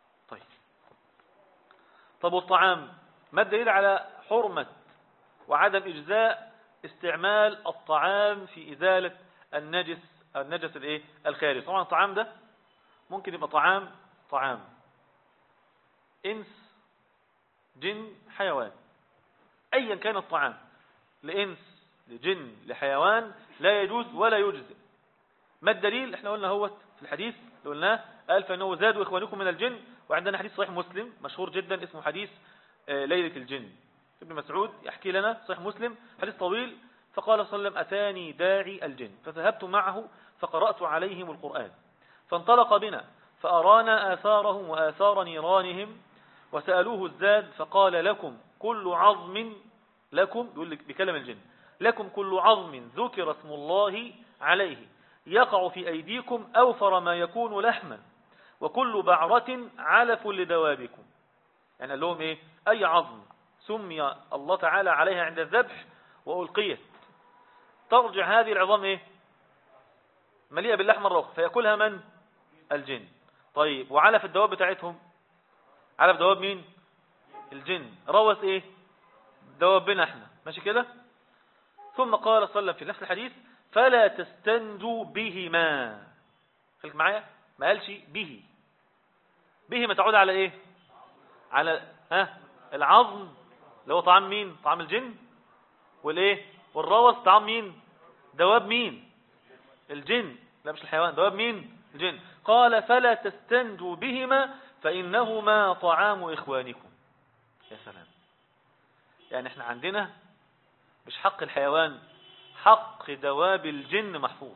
طب والطعام؟ ما الدليل على حرمة وعدم إجزاء استعمال الطعام في إزالة النجس الايه؟ الخارجي. طبعا الطعام ده ممكن يبقى طعام إنس جن حيوان، أيا كان الطعام، لإنس لجن لحيوان، لا يجوز ولا يجزئ. ما الدليل؟ احنا قلنا هو في الحديث اللي قلناه قال فإنه زادوا إخوانكم من الجن. وعندنا حديث صحيح مسلم مشهور جدا اسمه حديث ليلة الجن. ابن مسعود يحكي لنا صحيح مسلم حديث طويل. فقال صلى الله عليه وسلم: أتاني داعي الجن فذهبت معه فقرأت عليهم القرآن فانطلق بنا فأرانا آثارهم وآثار نيرانهم وسألوه الزاد فقال: لكم كل عظم، لكم بكلم الجن، لكم كل عظم ذكر اسم الله عليه يقع في أيديكم أوفر ما يكون لحما وكل بعرة علف لدوابكم. يعني قال لهم إيه؟ أي عظم سمي الله تعالى عليها عند الذبح وألقيت ترجع هذه العظام إيه؟ مليئة باللحم الروخ فيأكلها من؟ الجن. طيب وعلف الدواب بتاعتهم؟ علف دواب مين؟ الجن. روث إيه؟ دوابنا احنا، ماشي كده؟ ثم قال صلى الله عليه وسلم في نفس الحديث: فلا تستنجوا بهما. خليك معايا، ما قالش به. به متعود على ايه؟ على العظم اللي هو طعام مين؟ طعام الجن. والايه؟ والروث طعام مين؟ دواب مين؟ الجن. لا مش الحيوان، دواب مين؟ الجن. قال: فلا تستنجوا بهما فإنهما طعام إخوانكم. يا سلام. يعني احنا عندنا مش حق الحيوان، حق دواب الجن محفوظ.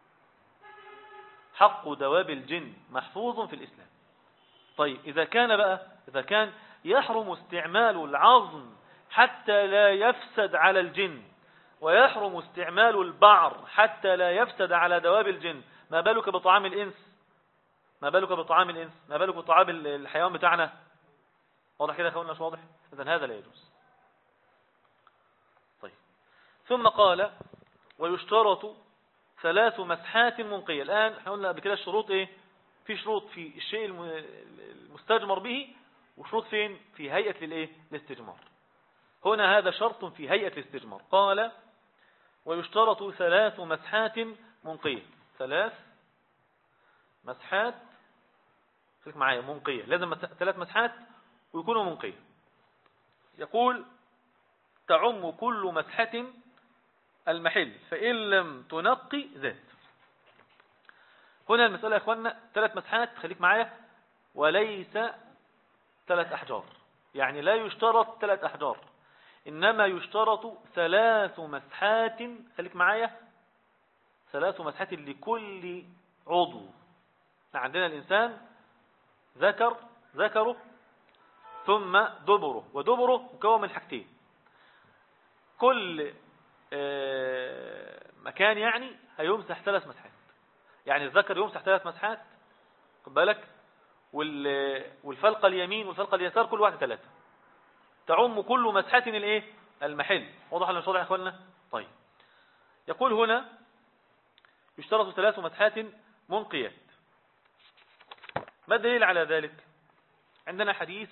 حق دواب الجن محفوظ في الإسلام. طيب إذا كان يحرم استعمال العظم حتى لا يفسد على الجن، ويحرم استعمال البعر حتى لا يفسد على دواب الجن، ما بالك بطعام الإنس؟ ما بالك بطعام الحيوان بتاعنا؟ واضح كده يا اخوانا؟ مش واضح؟ إذن هذا لا يجوز. ثم قال ويشترط 3 مسحات منقية. الآن احنا قلنا قبل كده الشروط ايه؟ في شروط في الشيء المستجمر به، وشروط فين؟ في هيئة للايه؟ الاستجمار. هنا هذا شرط في هيئة الاستجمار. قال ويشترط 3 مسحات منقية. 3 مسحات، خليك معايا، منقية. لازم 3 مسحات ويكونوا منقية. يقول تعم كل مسحة المحل فإن لم تنقي ذات. هنا المسألة يا اخوانا 3 مسحات، خليك معايا، وليس 3 أحجار. يعني لا يشترط 3 أحجار، إنما يشترط 3 مسحات. خليك معايا، 3 مسحات لكل عضو. عندنا الإنسان ذكره ثم دبره، ودبره مكون من حاجتين. كل مكان يعني هيمسح 3 مسحات. يعني الذكر يمسح 3 مسحات، خد بالك، والفلقة اليمين والفلقة اليسار كل واحدة 3. تعم كل مسحة الايه؟ المحل. واضح ولا مش واضح يا اخوانا؟ طيب، يقول هنا يشترط 3 مسحات منقيات. ما الدليل على ذلك؟ عندنا حديث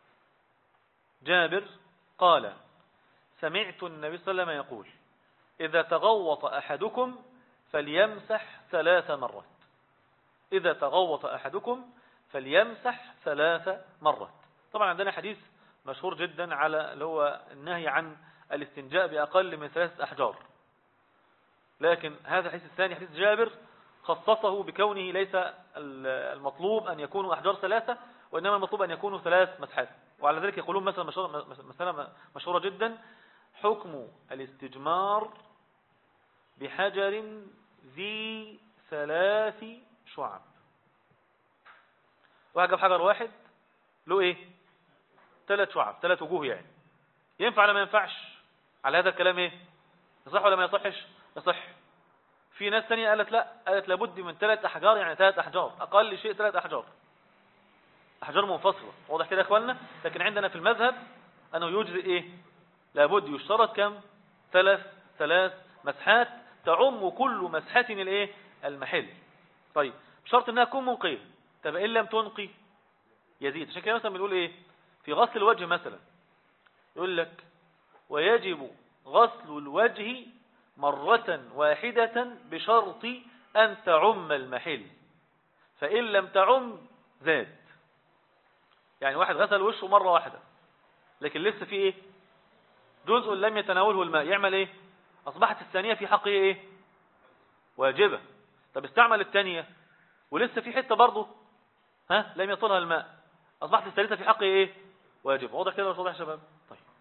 جابر قال سمعت النبي صلى الله عليه وسلم يقول إذا تغوط أحدكم فليمسح 3 مرات. إذا تغوط أحدكم فليمسح 3 مرات. طبعا عندنا حديث مشهور جدا على اللي هو النهي عن الاستنجاء بأقل من 3 أحجار، لكن هذا الحديث الثاني حديث جابر خصصه بكونه ليس المطلوب أن يكونوا أحجار 3، وإنما المطلوب أن يكونوا 3 مسحات. وعلى ذلك يقولون مثلا مشهورة جدا: حكم الاستجمار بحجر ذي 3 شعب. واحد جاب حجر واحد له ايه؟ 3 شعب، 3 وجوه. يعني ينفع ولا ما ينفعش؟ على هذا الكلام ايه؟ يصح ولا ما يصحش؟ يصح. في ناس ثانيه قالت لا، قالت لابد من 3 أحجار، يعني 3 أحجار اقل شيء، 3 أحجار، أحجار منفصلة. واضح كده يا اخوانا؟ لكن عندنا في المذهب انه يجزئ ايه؟ لابد يشترط كم؟ 3 مسحات تعم كل مسحة الايه؟ المحل. طيب، بشرط انها تكون منقية. طب ان لم تنقي يزيد. عشان كده مثلا بنقول ايه في غسل الوجه مثلا؟ يقول لك ويجب غسل الوجه مرة واحدة بشرط أن تعم المحل، فإن لم تعم زاد. يعني واحد غسل وشه مرة واحدة لكن لسه في ايه؟ جزء لم يتناوله الماء، يعمل ايه؟ أصبحت الثانية في حقه ايه؟ واجبة. طب استعمل الثانية ولسه في حتة برضه لم يصلها الماء، أصبحت الثالثة في حقه ايه؟ واجب. واضح كده ولا واضح يا شباب؟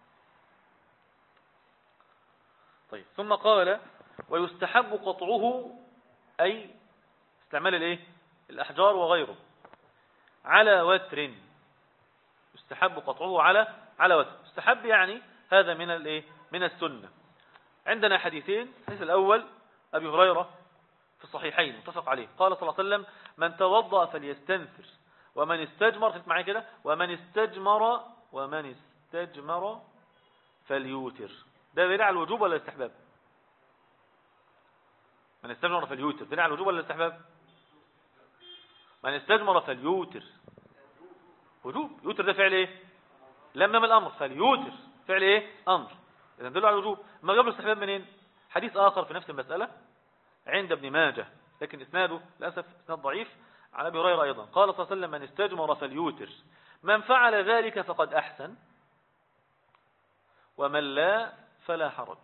طيب ثم قال ويستحب قطعه، أي استعمال الايه؟ الأحجار وغيره، على وتر. يستحب قطعه على وتر. يستحب يعني هذا من الايه؟ من السنة. عندنا حديثين. الحديث الأول أبي هريرة في الصحيحين متفق عليه، قال صلى الله عليه وسلم من توضأ فليستنثر ومن استجمر، خليك معايا كده، ومن استجمر فليوتر. ده دليل على الوجوب ولا الاستحباب؟ من استجمر فليوتر دليل على الوجوب ولا الاستحباب؟ من استجمر فليوتر وجوب. يوتر ده فعل ايه؟ لم من الامر. فليوتر فعل ايه؟ امر. اذا دليل على الوجوب. ما جاب له الاستحباب منين؟ حديث اخر في نفس المسألة عند ابن ماجه، لكن اسناده للاسف اسناد ضعيف، عن ابي هريره ايضا، قال صلى الله عليه وسلم من استجمر فليوتر، من فعل ذلك فقد احسن ومن لا فلا حرج.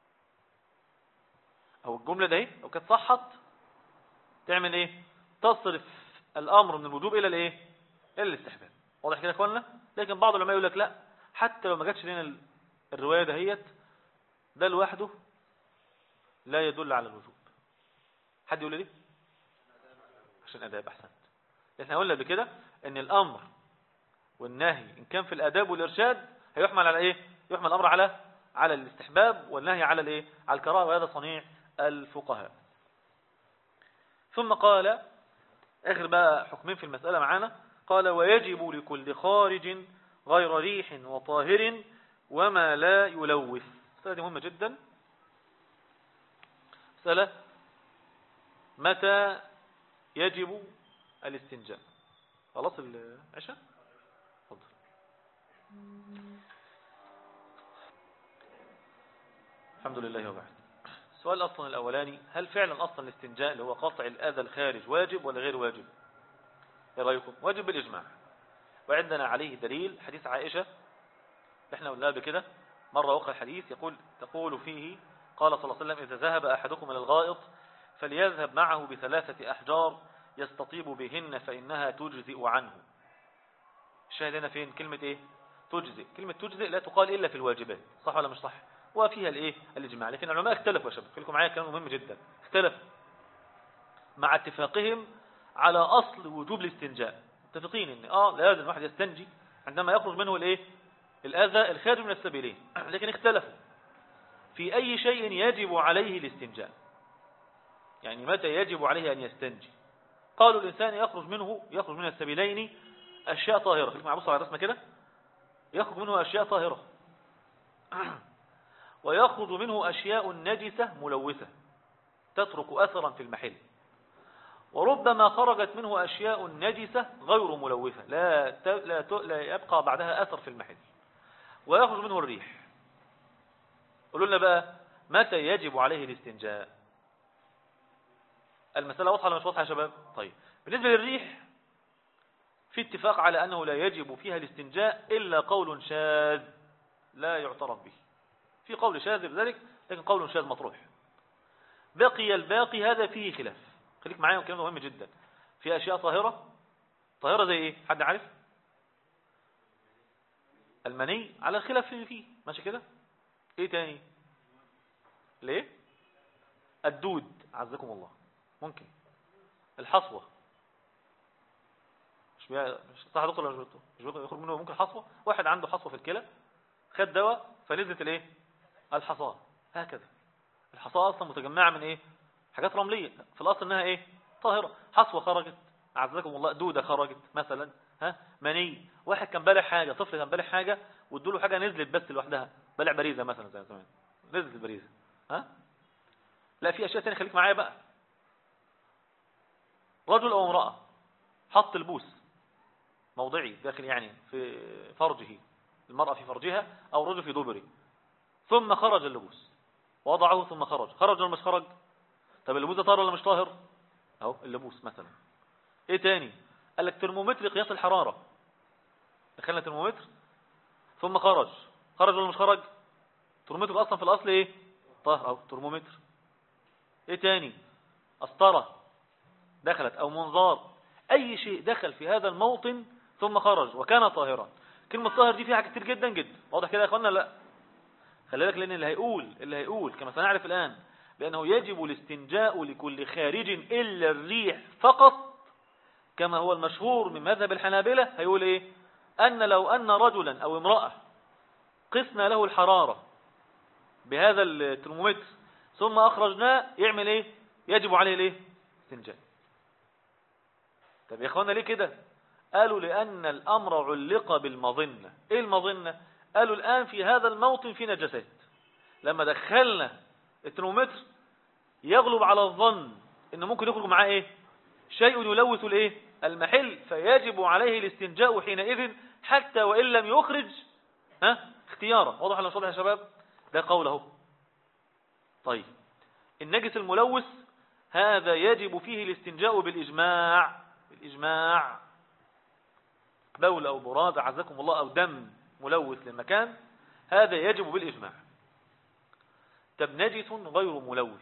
او الجمله دي لو كانت صحت تعمل ايه؟ تصرف الامر من الوجوب الى الايه؟ الى الاستحباب. واضح كده يا اخوانا؟ لكن بعض العلماء يقول لك لا، حتى لو ما جاتش لنا الروايه دهيت، ده لوحده لا يدل على الوجوب. حد يقول لي عشان اداب. احسنت. احنا قلنا بكده ان الامر والنهي ان كان في الاداب والارشاد هيحمل على ايه؟ يحمل الامر على الاستحباب، والنهي على الايه؟ على الكراهه، وهذا صنيع الفقهاء. ثم قال اخر بقى حكمين في المسألة معانا. قال ويجب لكل خارج غير ريح وطاهر وما لا يلوث. هذه مهمة جدا. المسألة متى يجب الاستنجاء. خلاص العشاء. اتفضل. الحمد لله وبعد. السؤال أصلا الأولاني، هل فعلا أصلا الاستنجاء اللي هو قطع الأذى الخارج واجب ولا غير واجب؟ ايه رأيكم؟ واجب بالإجماع، وعندنا عليه دليل حديث عائشة احنا قلنا بكده مرة أخرى. الحديث تقول فيه قال صلى الله عليه وسلم: إذا ذهب أحدكم إلى الغائط فليذهب معه ب3 أحجار يستطيب بهن فإنها تجزئ عنه. الشاهد هنا فين؟ كلمة ايه؟ تجزئ. كلمة تجزئ لا تقال إلا في الواجبات، صح ولا مش صح؟ وفيها الايه؟ الإجماع. لكن العلماء اختلفوا يا شباب، خليكم معايا كلام مهم جدا. اختلفوا مع اتفاقهم على أصل وجوب الاستنجاء، متفقين ان لازم الواحد يستنجي عندما يخرج منه الايه؟ الأذى الخارج من السبيلين. لكن اختلفوا في أي شيء يجب عليه الاستنجاء، يعني متى يجب عليه أن يستنجي. قالوا الإنسان يخرج من السبيلين أشياء طاهرة. خليكم معايا، بصوا على الرسمة كده. يخرج منه أشياء طاهرة ويخرج منه أشياء نجسة ملوثة تترك أثرا في المحل، وربما خرجت منه أشياء نجسة غير ملوثة لا يبقى بعدها أثر في المحل، ويخرج منه الريح. قولوا لنا بقى متى يجب عليه الاستنجاء؟ المسألة واضحة ولا مش واضحة يا شباب؟ طيب، بالنسبة للريح في اتفاق على أنه لا يجب فيها الاستنجاء إلا قول شاذ لا يعترف به. في قول شاذ بذلك، لكن قول شاذ مطروح. بقي الباقي هذا فيه خلاف. خليك معايا، الكلام مهم جدا. في أشياء طاهرة زي إيه؟ حد عارف؟ المني على الخلاف فيه، ماشي كده. إيه تاني؟ ليه؟ الدود، عزكم الله. ممكن الحصوة، مش صح دكتور ولا مش يخرج منه ممكن حصوة. واحد عنده حصوة في الكلى، خد دواء فنزلت الايه؟ الحصاة. هكذا الحصاة اصلا متجمعة من ايه؟ حاجات رملية، في الاصل انها ايه؟ طاهرة. حصوة خرجت، اعزكم الله، دودة خرجت مثلا، مني. واحد كان بالع حاجة، طفل كان بالع حاجة وادوله حاجة نزلت بس لوحدها، بالع بريزة مثلا زي زمان، نزلت البريزة. لا، في اشياء ثانيه. خليك معايا بقى. رجل او امرأة حط البوس موضعي داخل، يعني في فرجه، المرأة في فرجها او رجل في دبره، ثم خرج اللبوس، وضعه ثم خرج ولا مش خرج؟ طب اللبوس ده طاهر ولا مش طاهر؟ اهو اللبوس مثلا. ايه تاني؟ قال لك ترمومتر قياس الحرارة، دخلنا ترمومتر ثم خرج ولا مش خرج؟ ترمومتر اصلا في الاصل ايه؟ طاهر، او ترمومتر. ايه تاني؟ قسطرة دخلت، او منظار، اي شيء دخل في هذا الموطن ثم خرج وكان طاهرا. كلمة طاهر دي فيها حاجات كتير جدا جدا، واضح كده يا اخوانا؟ لا، خلي بالك، لان اللي هيقول كما سنعرف الان بانه يجب الاستنجاء لكل خارج الا الريح فقط، كما هو المشهور من مذهب الحنابلة، هيقول ايه؟ ان لو ان رجلا او امرأة قسنا له الحرارة بهذا الترمومتر ثم اخرجناه، يعمل ايه؟ يجب عليه الايه؟ استنجاء. طب يا اخوانا ليه كده؟ قالوا لان الامر علق بالمظنة. ايه المظنة؟ قالوا الان في هذا الموطن في نجاسات، لما دخلنا الترمومتر يغلب على الظن ان ممكن يخرج معاه ايه؟ شيء يلوث الايه؟ المحل، فيجب عليه الاستنجاء حينئذ حتى وان لم يخرج اختيارا. واضح ولا مش واضح يا شباب؟ ده قوله. طيب، النجس الملوث هذا يجب فيه الاستنجاء بالإجماع. بول أو براز عزكم الله أو دم ملوث للمكان، هذا يجب بالإجماع. طب نجس غير ملوث،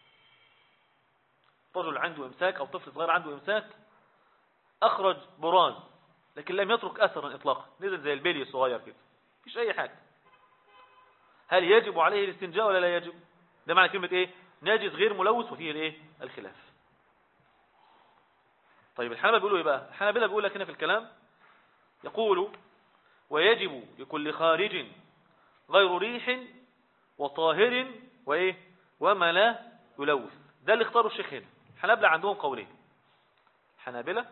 رجل عنده إمساك أو طفل صغير عنده إمساك، أخرج براز لكن لم يترك أثرا إطلاقا، نزل زي البلي الصغير كده، مفيش أي حاجة، هل يجب عليه الاستنجاء ولا لا يجب؟ ده معنى كلمة إيه؟ نجس غير ملوث، وفيه الإيه؟ الخلاف. طيب الحنابلة بيقولوا إيه بقى؟ الحنابلة بيقول لك هنا في الكلام، يقول ويجب لكل خارج غير ريح وطاهر وإيه؟ وما لا يلوث. ده اللي اختاروا الشيخ هنا. الحنابلة عندهم قولين. الحنابلة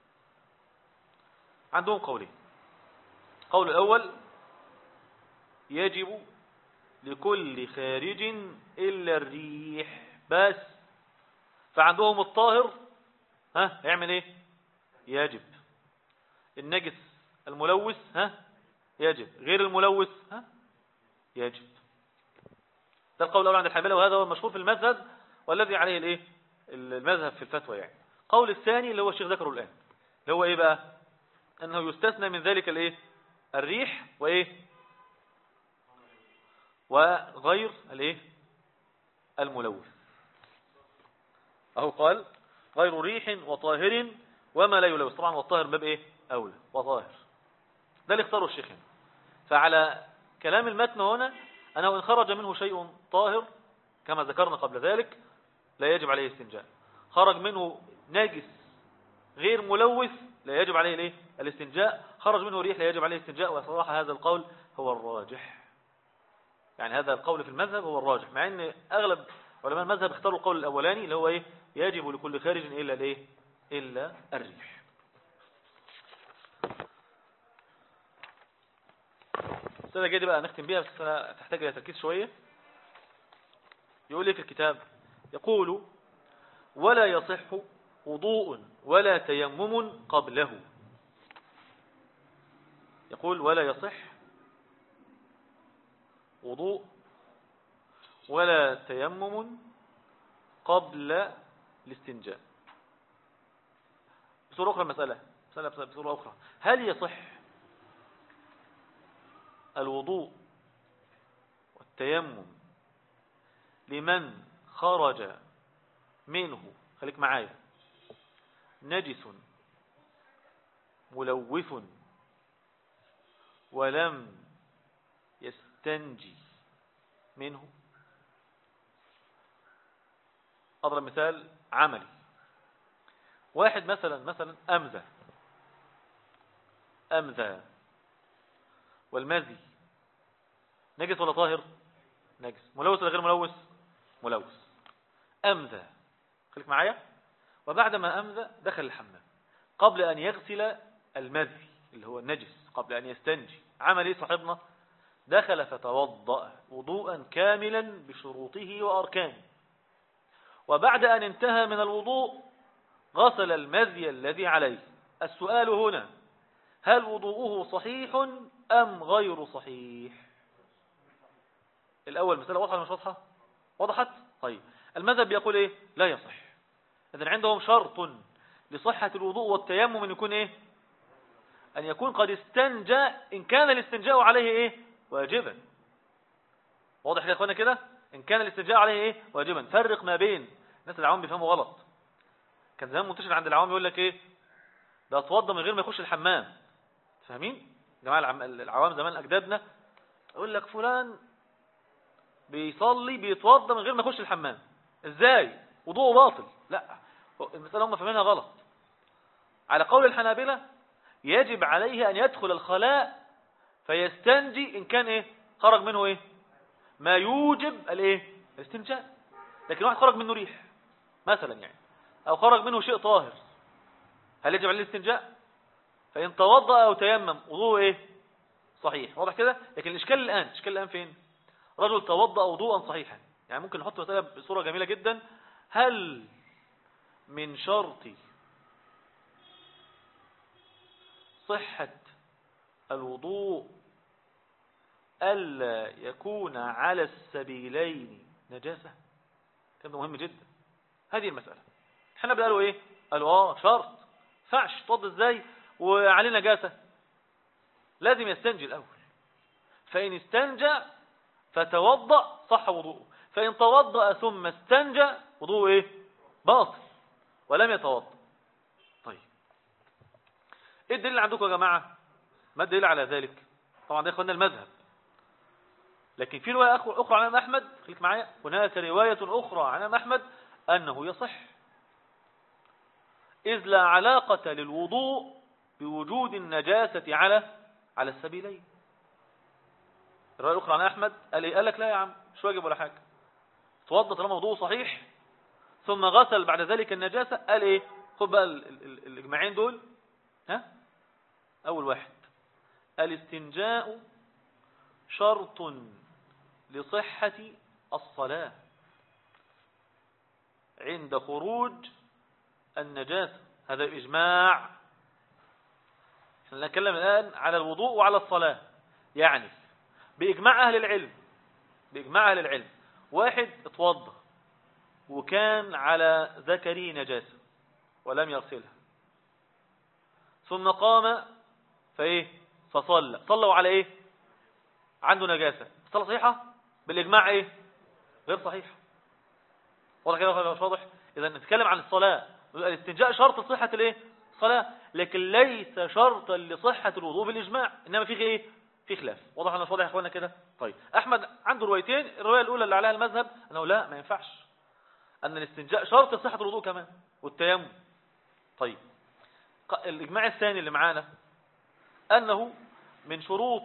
عندهم قولين. قول الأول يجب لكل خارج إلا الريح بس. فعندهم الطاهر يعمل ايه؟ يجب. النجس الملوث يجب. غير الملوث يجب. ده القول الأول عند الحنابلة، وهذا هو المشهور في المذهب والذي عليه الايه المذهب في الفتوى يعني. قول الثاني اللي هو الشيخ ذكره الآن، اللي هو ايه بقى؟ انه يستثنى من ذلك الايه الريح وايه وغير الايه الملوث. اهو قال غير ريح وطاهر وما لا يلوث. طبعا والطاهر باب ايه اولى وطاهر، ده اللي اختاره الشيخ هنا. فعلى كلام المتن هنا انه ان خرج منه شيء طاهر كما ذكرنا قبل ذلك لا يجب عليه استنجاء. خرج منه ناجس غير ملوث لا يجب عليه الايه الاستنجاء. خرج منه ريح لا يجب عليه الاستنجاء. وصراحة هذا القول هو الراجح، يعني هذا القول في المذهب هو الراجح، مع ان اغلب علماء المذهب اختاروا القول الاولاني اللي هو ايه يجب لكل خارج الا الايه الا الريح. السنة الجاية دي بقى نختم بيها، بس أنا تحتاج إلى تركيز شوية. يقول لي في الكتاب، يقول ولا يصح وضوء ولا تيمم قبله. يقول ولا يصح وضوء ولا تيمم قبل الاستنجاء. بصورة أخرى المسألة بصورة أخرى، هل يصح الوضوء والتيمم لمن خرج منه، خليك معايا، نجس ملوث ولم يستنجي منه؟ أضرب مثال عملي. واحد مثلا أمذى، والمذي نجس ولا طاهر؟ نجس. ملوث ولا غير ملوث؟ ملوث. أمذى، خليك معايا، وبعدما أمذى دخل الحمام قبل أن يغسل المذي اللي هو النجس، قبل أن يستنجي، عمل ايه صاحبنا؟ دخل فتوضأ وضوءا كاملا بشروطه وأركانه، وبعد أن انتهى من الوضوء غسل المذي الذي عليه. السؤال هنا، هل وضوءه صحيح أم غير صحيح؟ الأول مسألة واضحة ولا مش واضحة؟ وضحت؟ طيب المذهب بيقول ايه؟ لا يصح. إذن عندهم شرط لصحة الوضوء والتيمم أن يكون ايه؟ أن يكون قد استنجى إن كان الاستنجاء عليه ايه؟ واجبا. واضح يا اخوانا كده؟ إن كان الاستنجاء عليه ايه؟ واجبا. فرق ما بين الناس العوام بيفهموا غلط. كان زمان منتشر عند العوام يقول لك ايه؟ ده اتوضى من غير ما يخش الحمام. فاهمين؟ جماعة العوام زمان أجدادنا يقول لك فلان بيصلي بيتوضى من غير ما يخش الحمام. ازاي؟ وضوءه باطل. لا، المسألة هم فاهمينها غلط. على قول الحنابلة يجب عليه أن يدخل الخلاء فيستنجي إن كان ايه؟ خرج منه ايه؟ ما يوجب الايه؟ الاستنجاء. لكن واحد خرج منه ريح مثلا يعني، أو خرج منه شيء طاهر، هل يجب عليه الاستنجاء؟ فإن توضأ أو تيمم وضوءه ايه؟ صحيح. واضح كده؟ لكن الإشكال الآن فين؟ رجل توضأ وضوءا صحيحا. يعني ممكن نحط مسألة بصورة جميلة جدا، هل من شرط صحة الوضوء ألا يكون على السبيلين نجاسة؟ كان مهم جدا هذه المسألة. احنا قالوا ايه؟ قالوا شرط، فعش توضى ازاي وعليه نجاسة؟ لازم يستنجي الأول، فإن استنجى فتوضأ صح وضوءه، فإن توضأ ثم استنجى وضوءه ايه؟ باطل ولم يتوضأ. طيب ايه الدليل عندكم يا جماعة؟ ما الدليل على ذلك؟ طبعا ده اخوانا المذهب، لكن في رواية أخرى عن أحمد، خليك معايا، هناك رواية أخرى عن أحمد أنه يصح، إذ لا علاقة للوضوء بوجود النجاسة على السبيلين. الرواية الأخرى عن أحمد قال لك لا يا عم مش واجب ولا حاجة، توضى طالما وضوءه صحيح ثم غسل بعد ذلك النجاسة. قال ايه؟ خد بقى الإجماعين دول. أول واحد، الاستنجاء شرط لصحة الصلاة. عند خروج النجاسة. هذا إجماع. نتكلم الآن على الوضوء وعلى الصلاة. يعني بإجماع أهل العلم، بإجماع أهل العلم، واحد اتوضى وكان على ذكره نجاسة ولم يغسلها، ثم قام صلوا على ايه؟ عنده نجاسة. الصلاة صحيحة؟ بالإجماع ايه؟ غير صحيحة. واضح كده ولا مش واضح؟ إذا نتكلم عن الصلاة، الاستنجاء شرط لصحة الايه؟ الصلاة، لكن ليس شرطا لصحة الوضوء بالإجماع، إنما فيه ايه؟ في خلاف. واضح ولا مش واضح يا اخوانا كده؟ طيب أحمد عنده روايتين. الرواية الأولى اللي عليها المذهب أنه لا، ما ينفعش، أن الاستنجاء شرط لصحة الوضوء كمان والتيمم. طيب الإجماع الثاني اللي معانا أنه من شروط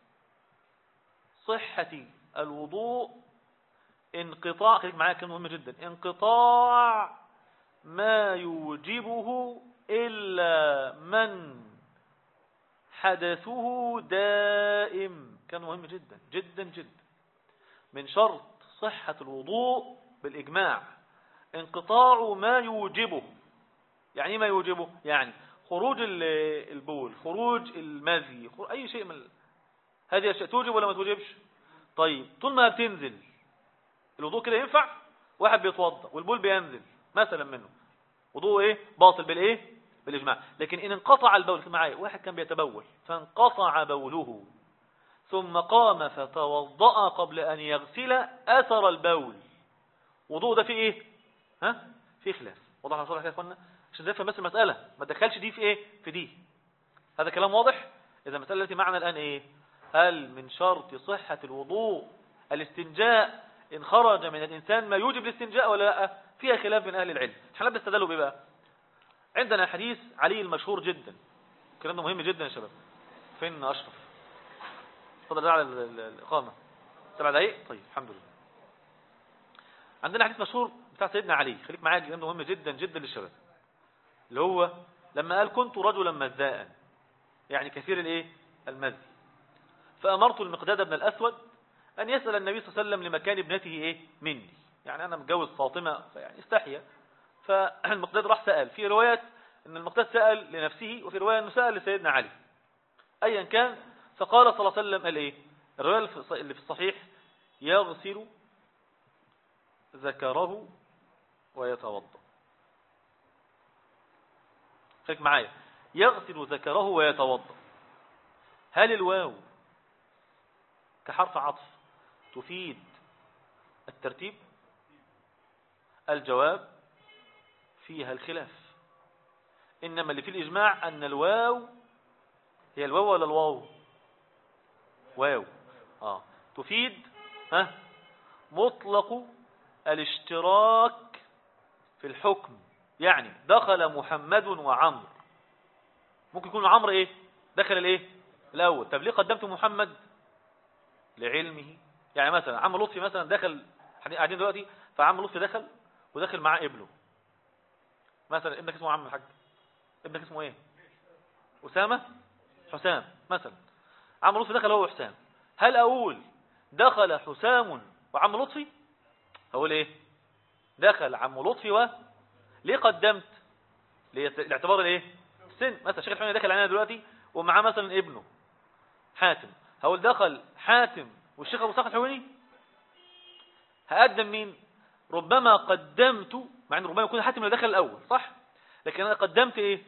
صحة الوضوء انقطاع، خليك معايا كلمة مهمة جدا، انقطاع ما يوجبه إلا من حدثه دائم. كان مهم جدا جدا جدا. من شرط صحة الوضوء بالإجماع انقطاع ما يوجبه. يعني ما يوجبه؟ يعني خروج البول، خروج المذي، أي شيء من هذه الأشياء توجب ولا ما توجبش؟ طيب طول ما بتنزل الوضوء كده ينفع. واحد بيتوضا والبول بينزل مثلا منه، وضوء ايه؟ باطل بالايه؟ بالاجماع. لكن ان انقطع البول، معايا واحد كان بيتبول فانقطع بوله ثم قام فتوضأ قبل ان يغسل اثر البول، وضوء ده فيه ايه؟ فيه خلاف. واضح يا شباب يا اخوانا؟ عشان نفهم بس المساله، ما تدخلش دي في ايه؟ في دي. هذا كلام واضح. اذا المساله التي معنا الان ايه؟ هل من شرط صحة الوضوء الاستنجاء إن خرج من الإنسان ما يوجب الاستنجاء ولا لا؟ فيها خلاف من أهل العلم. احنا بنستدلوا بإيه بقى؟ عندنا حديث علي المشهور جدا، الكلام ده مهم جدا يا شباب. فين أشرف؟ اتفضل على الإقامة 7 دقايق. طيب الحمد لله. عندنا حديث مشهور بتاع سيدنا علي، خليك معايا، الكلام ده مهم جدا جدا للشباب، اللي هو لما قال كنت رجلا مذاء، يعني كثير الايه؟ المذي، فأمرت المقداد بن الأسود أن يسأل النبي صلى الله عليه وسلم لمكان ابنته إيه؟ مني، يعني أنا متجوز فاطمة فيعني استحيا. فالمقداد راح سأل، في رواية أن المقداد سأل لنفسه، وفي رواية أنه سأل لسيدنا علي. أيا كان، فقال صلى الله عليه وسلم قال إيه؟ الرواية اللي في الصحيح يغسل ذكره ويتوضأ. خليك معايا، يغسل ذكره ويتوضأ. هل الواو كحرف عطف تفيد الترتيب؟ الجواب فيها الخلاف، إنما اللي في الإجماع أن الواو هي الواو ولا الواو؟ واو. تفيد مطلق الاشتراك في الحكم. يعني دخل محمد وعمر، ممكن يكون عمرو ايه؟ دخل الايه؟ الاول. طب ليه قدمت محمد؟ لعلمه. يعني مثلا عم لطفي مثلا دخل، قاعدين دلوقتي، فعم لطفي دخل ودخل معاه ابنه مثلا. ابنك اسمه عم الحاج، ابنك اسمه ايه؟ أسامة، حسام مثلا. عم لطفي دخل هو وحسام، هل اقول دخل حسام وعم لطفي؟ اقول ايه؟ دخل عم لطفي ليه قدمت؟ لاعتبار الايه؟ السن. مثلا الشيخ الحميدي دخل علينا دلوقتي ومعاه مثلا ابنه حاتم، هقول دخل حاتم والشيخ ابو اسحاق الحويني؟ هقدم مين؟ ربما قدمت، مع ان ربما يكون حاتم اللي دخل الاول صح، لكن انا قدمت ايه؟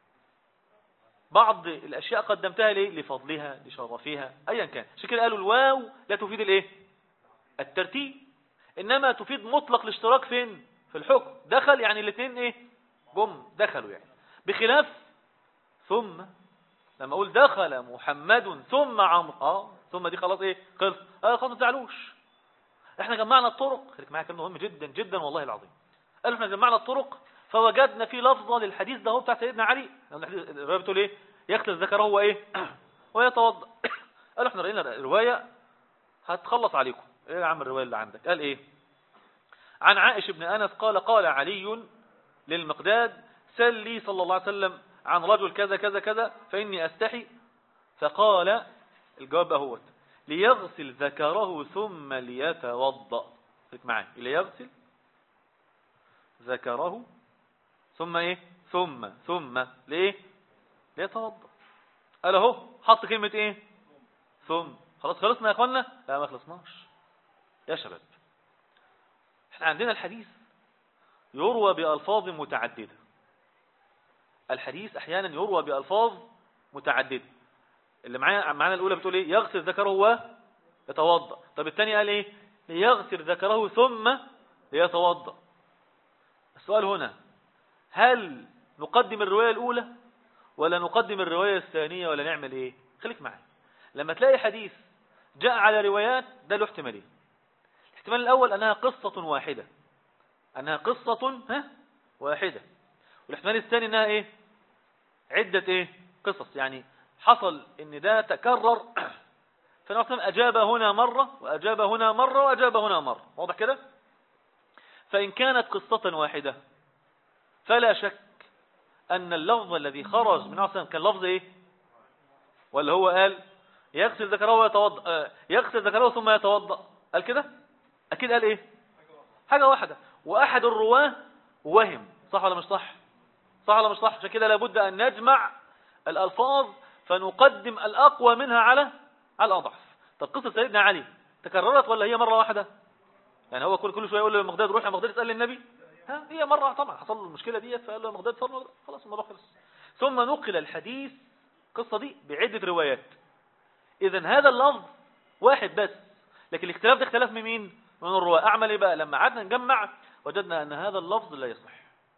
بعض الاشياء قدمتها ليه؟ لفضلها، لشرفها، ايا كان. عشان كده قالوا الواو لا تفيد الايه؟ الترتيب، انما تفيد مطلق الاشتراك فين؟ في الحكم. دخل يعني الاثنين ايه؟ جم دخلوا يعني. بخلاف ثم، لما اقول دخل محمد ثم عمرو، ثم دي خلاص ايه؟ خلص. خلاص ما تزعلوش، احنا جمعنا الطرق. خليك معايا، كلمه مهم جدا جدا والله العظيم. قالوا احنا جمعنا الطرق فوجدنا في لفظه للحديث ده هو بتاع سيدنا علي. الروايه بتقول ايه؟ يغسل ذكره هو ايه؟ ويتوضا. قالوا احنا راينا الروايه هتخلص عليكم. ايه يا عم الروايه اللي عندك؟ قال ايه؟ عن عائش بن انس قال قال علي للمقداد سل لي صلى الله عليه وسلم عن رجل كذا كذا كذا فإني أستحي. فقال، الجواب اهوت، ليغسل ذكره ثم ليتوضأ. خليك معايا، ليغسل ذكره ثم ايه ثم ليه ليتوضأ. قال اهو حط كلمة ايه ثم. خلاص خلصنا يا اخوانا؟ لا ما خلصناش يا شباب. احنا عندنا الحديث يروى بألفاظ متعددة. الحديث احيانا يروى بألفاظ متعددة. اللي معانا الاولى بتقول ايه يغسل ذكره ويتوضأ. طب الثاني قال ايه يغسل ذكره ثم ليتوضأ. السؤال هنا هل نقدم الرواية الاولى ولا نقدم الرواية الثانية ولا نعمل ايه؟ خليك معي. لما تلاقي حديث جاء على روايات ده له احتمالين. الاحتمال الاول انها قصة واحدة، انها قصة واحدة. والاحتمال الثاني انها ايه عدة ايه قصص، يعني حصل ان ده تكرر فنعطم اجاب هنا مرة واجاب هنا مرة واجاب هنا مرة. واضح كده؟ فان كانت قصة واحدة فلا شك ان اللفظ الذي خرج من عاصم كان لفظ ايه ولا هو قال يغسل ذكره ويتوضأ يغسل ذكره ثم يتوضأ؟ قال كده؟ اكيد قال ايه حاجة واحدة. واحد الرواه وهم. صح ولا مش صح؟ صح ولا مش صح؟ عشان كده لابد ان نجمع الالفاظ فنقدم الاقوى منها على الاضعف. طب قصة سيدنا علي تكررت ولا هي مرة واحدة؟ يعني هو كل شوية يقول له مقداد روح يا مقداد اسأل النبي. هي مرة طبعا حصل له المشكلة ديت فقال له يا مقداد صار خلاص الموضوع خلص. ثم نقل الحديث القصة دي بعدة روايات. اذا هذا اللفظ واحد بس لكن الاختلاف ده اختلاف من مين؟ من الرواة. اعمل ايه بقى لما قعدنا نجمع وجدنا ان هذا اللفظ لا يصح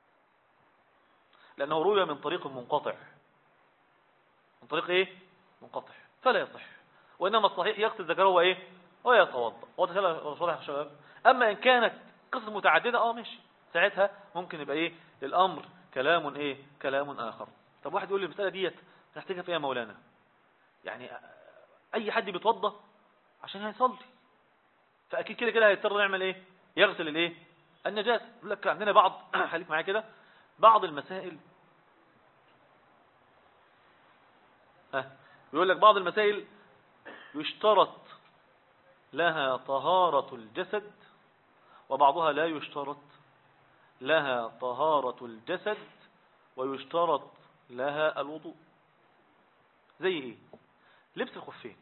لانه روي من طريق منقطع. من طريق ايه منقطع فلا يصح. وانما الصحيح يغسل ذكره وايه ويتوضا. واضح يا شباب؟ اما ان كانت قصص متعدده ماشي ساعتها ممكن يبقى ايه للامر كلام اخر. طب واحد يقول لي المساله ديت هنحتاجها في ايه يا مولانا؟ يعني اي حد بيتوضا عشان هيصلي فاكيد كده هيضطر يعمل ايه يغسل الايه النجاسه. يقول لك عندنا بعض خليك معايا كده بعض المسائل يقول لك بعض المسائل يشترط لها طهارة الجسد وبعضها لا يشترط لها طهارة الجسد ويشترط لها الوضوء. زي ايه؟ لبس الخفين.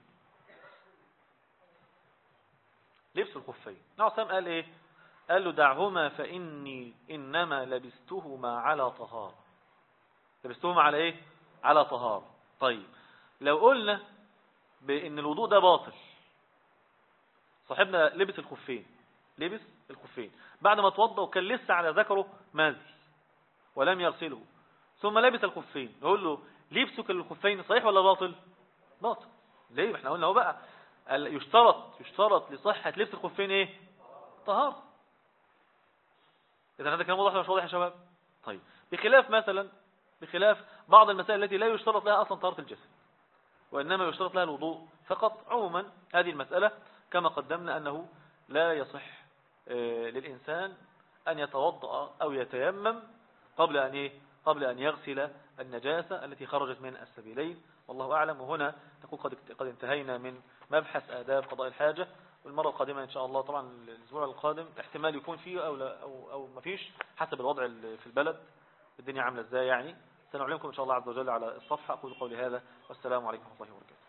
لبس الخفين نعم قال ايه؟ قال له دعهما فإني إنما لبستهما على طهارة. لبستهما على ايه؟ على طهارة. طيب لو قلنا بأن الوضوء ده باطل صاحبنا لبس الخفين بعد ما توضأ وكان لسه على ذكره مازي ولم يغسله ثم لبس الخفين نقول له لبسك الخفين صحيح ولا باطل؟ باطل. ليه؟ احنا قلنا هو بقى يشترط لصحة لبس الخفين ايه؟ طهارة. اذا هذا كلام واضح ولا مش واضح يا شباب؟ طيب بخلاف بعض المسائل التي لا يشترط لها اصلا طهارة الجسد وانما يشترط لها الوضوء فقط. عموما هذه المسألة كما قدمنا انه لا يصح للإنسان أن يتوضأ أو يتيمم قبل أن يغسل النجاسة التي خرجت من السبيلين. والله أعلم. وهنا نقول قد انتهينا من مبحث آداب قضاء الحاجة. والمرة القادمة إن شاء الله طبعا الأسبوع القادم احتمال يكون فيه أو ما فيش حسب الوضع في البلد الدنيا عاملة ازاي. يعني سنعلمكم إن شاء الله عز وجل على الصفحة. أقول قولي هذا والسلام عليكم ورحمة الله وبركاته.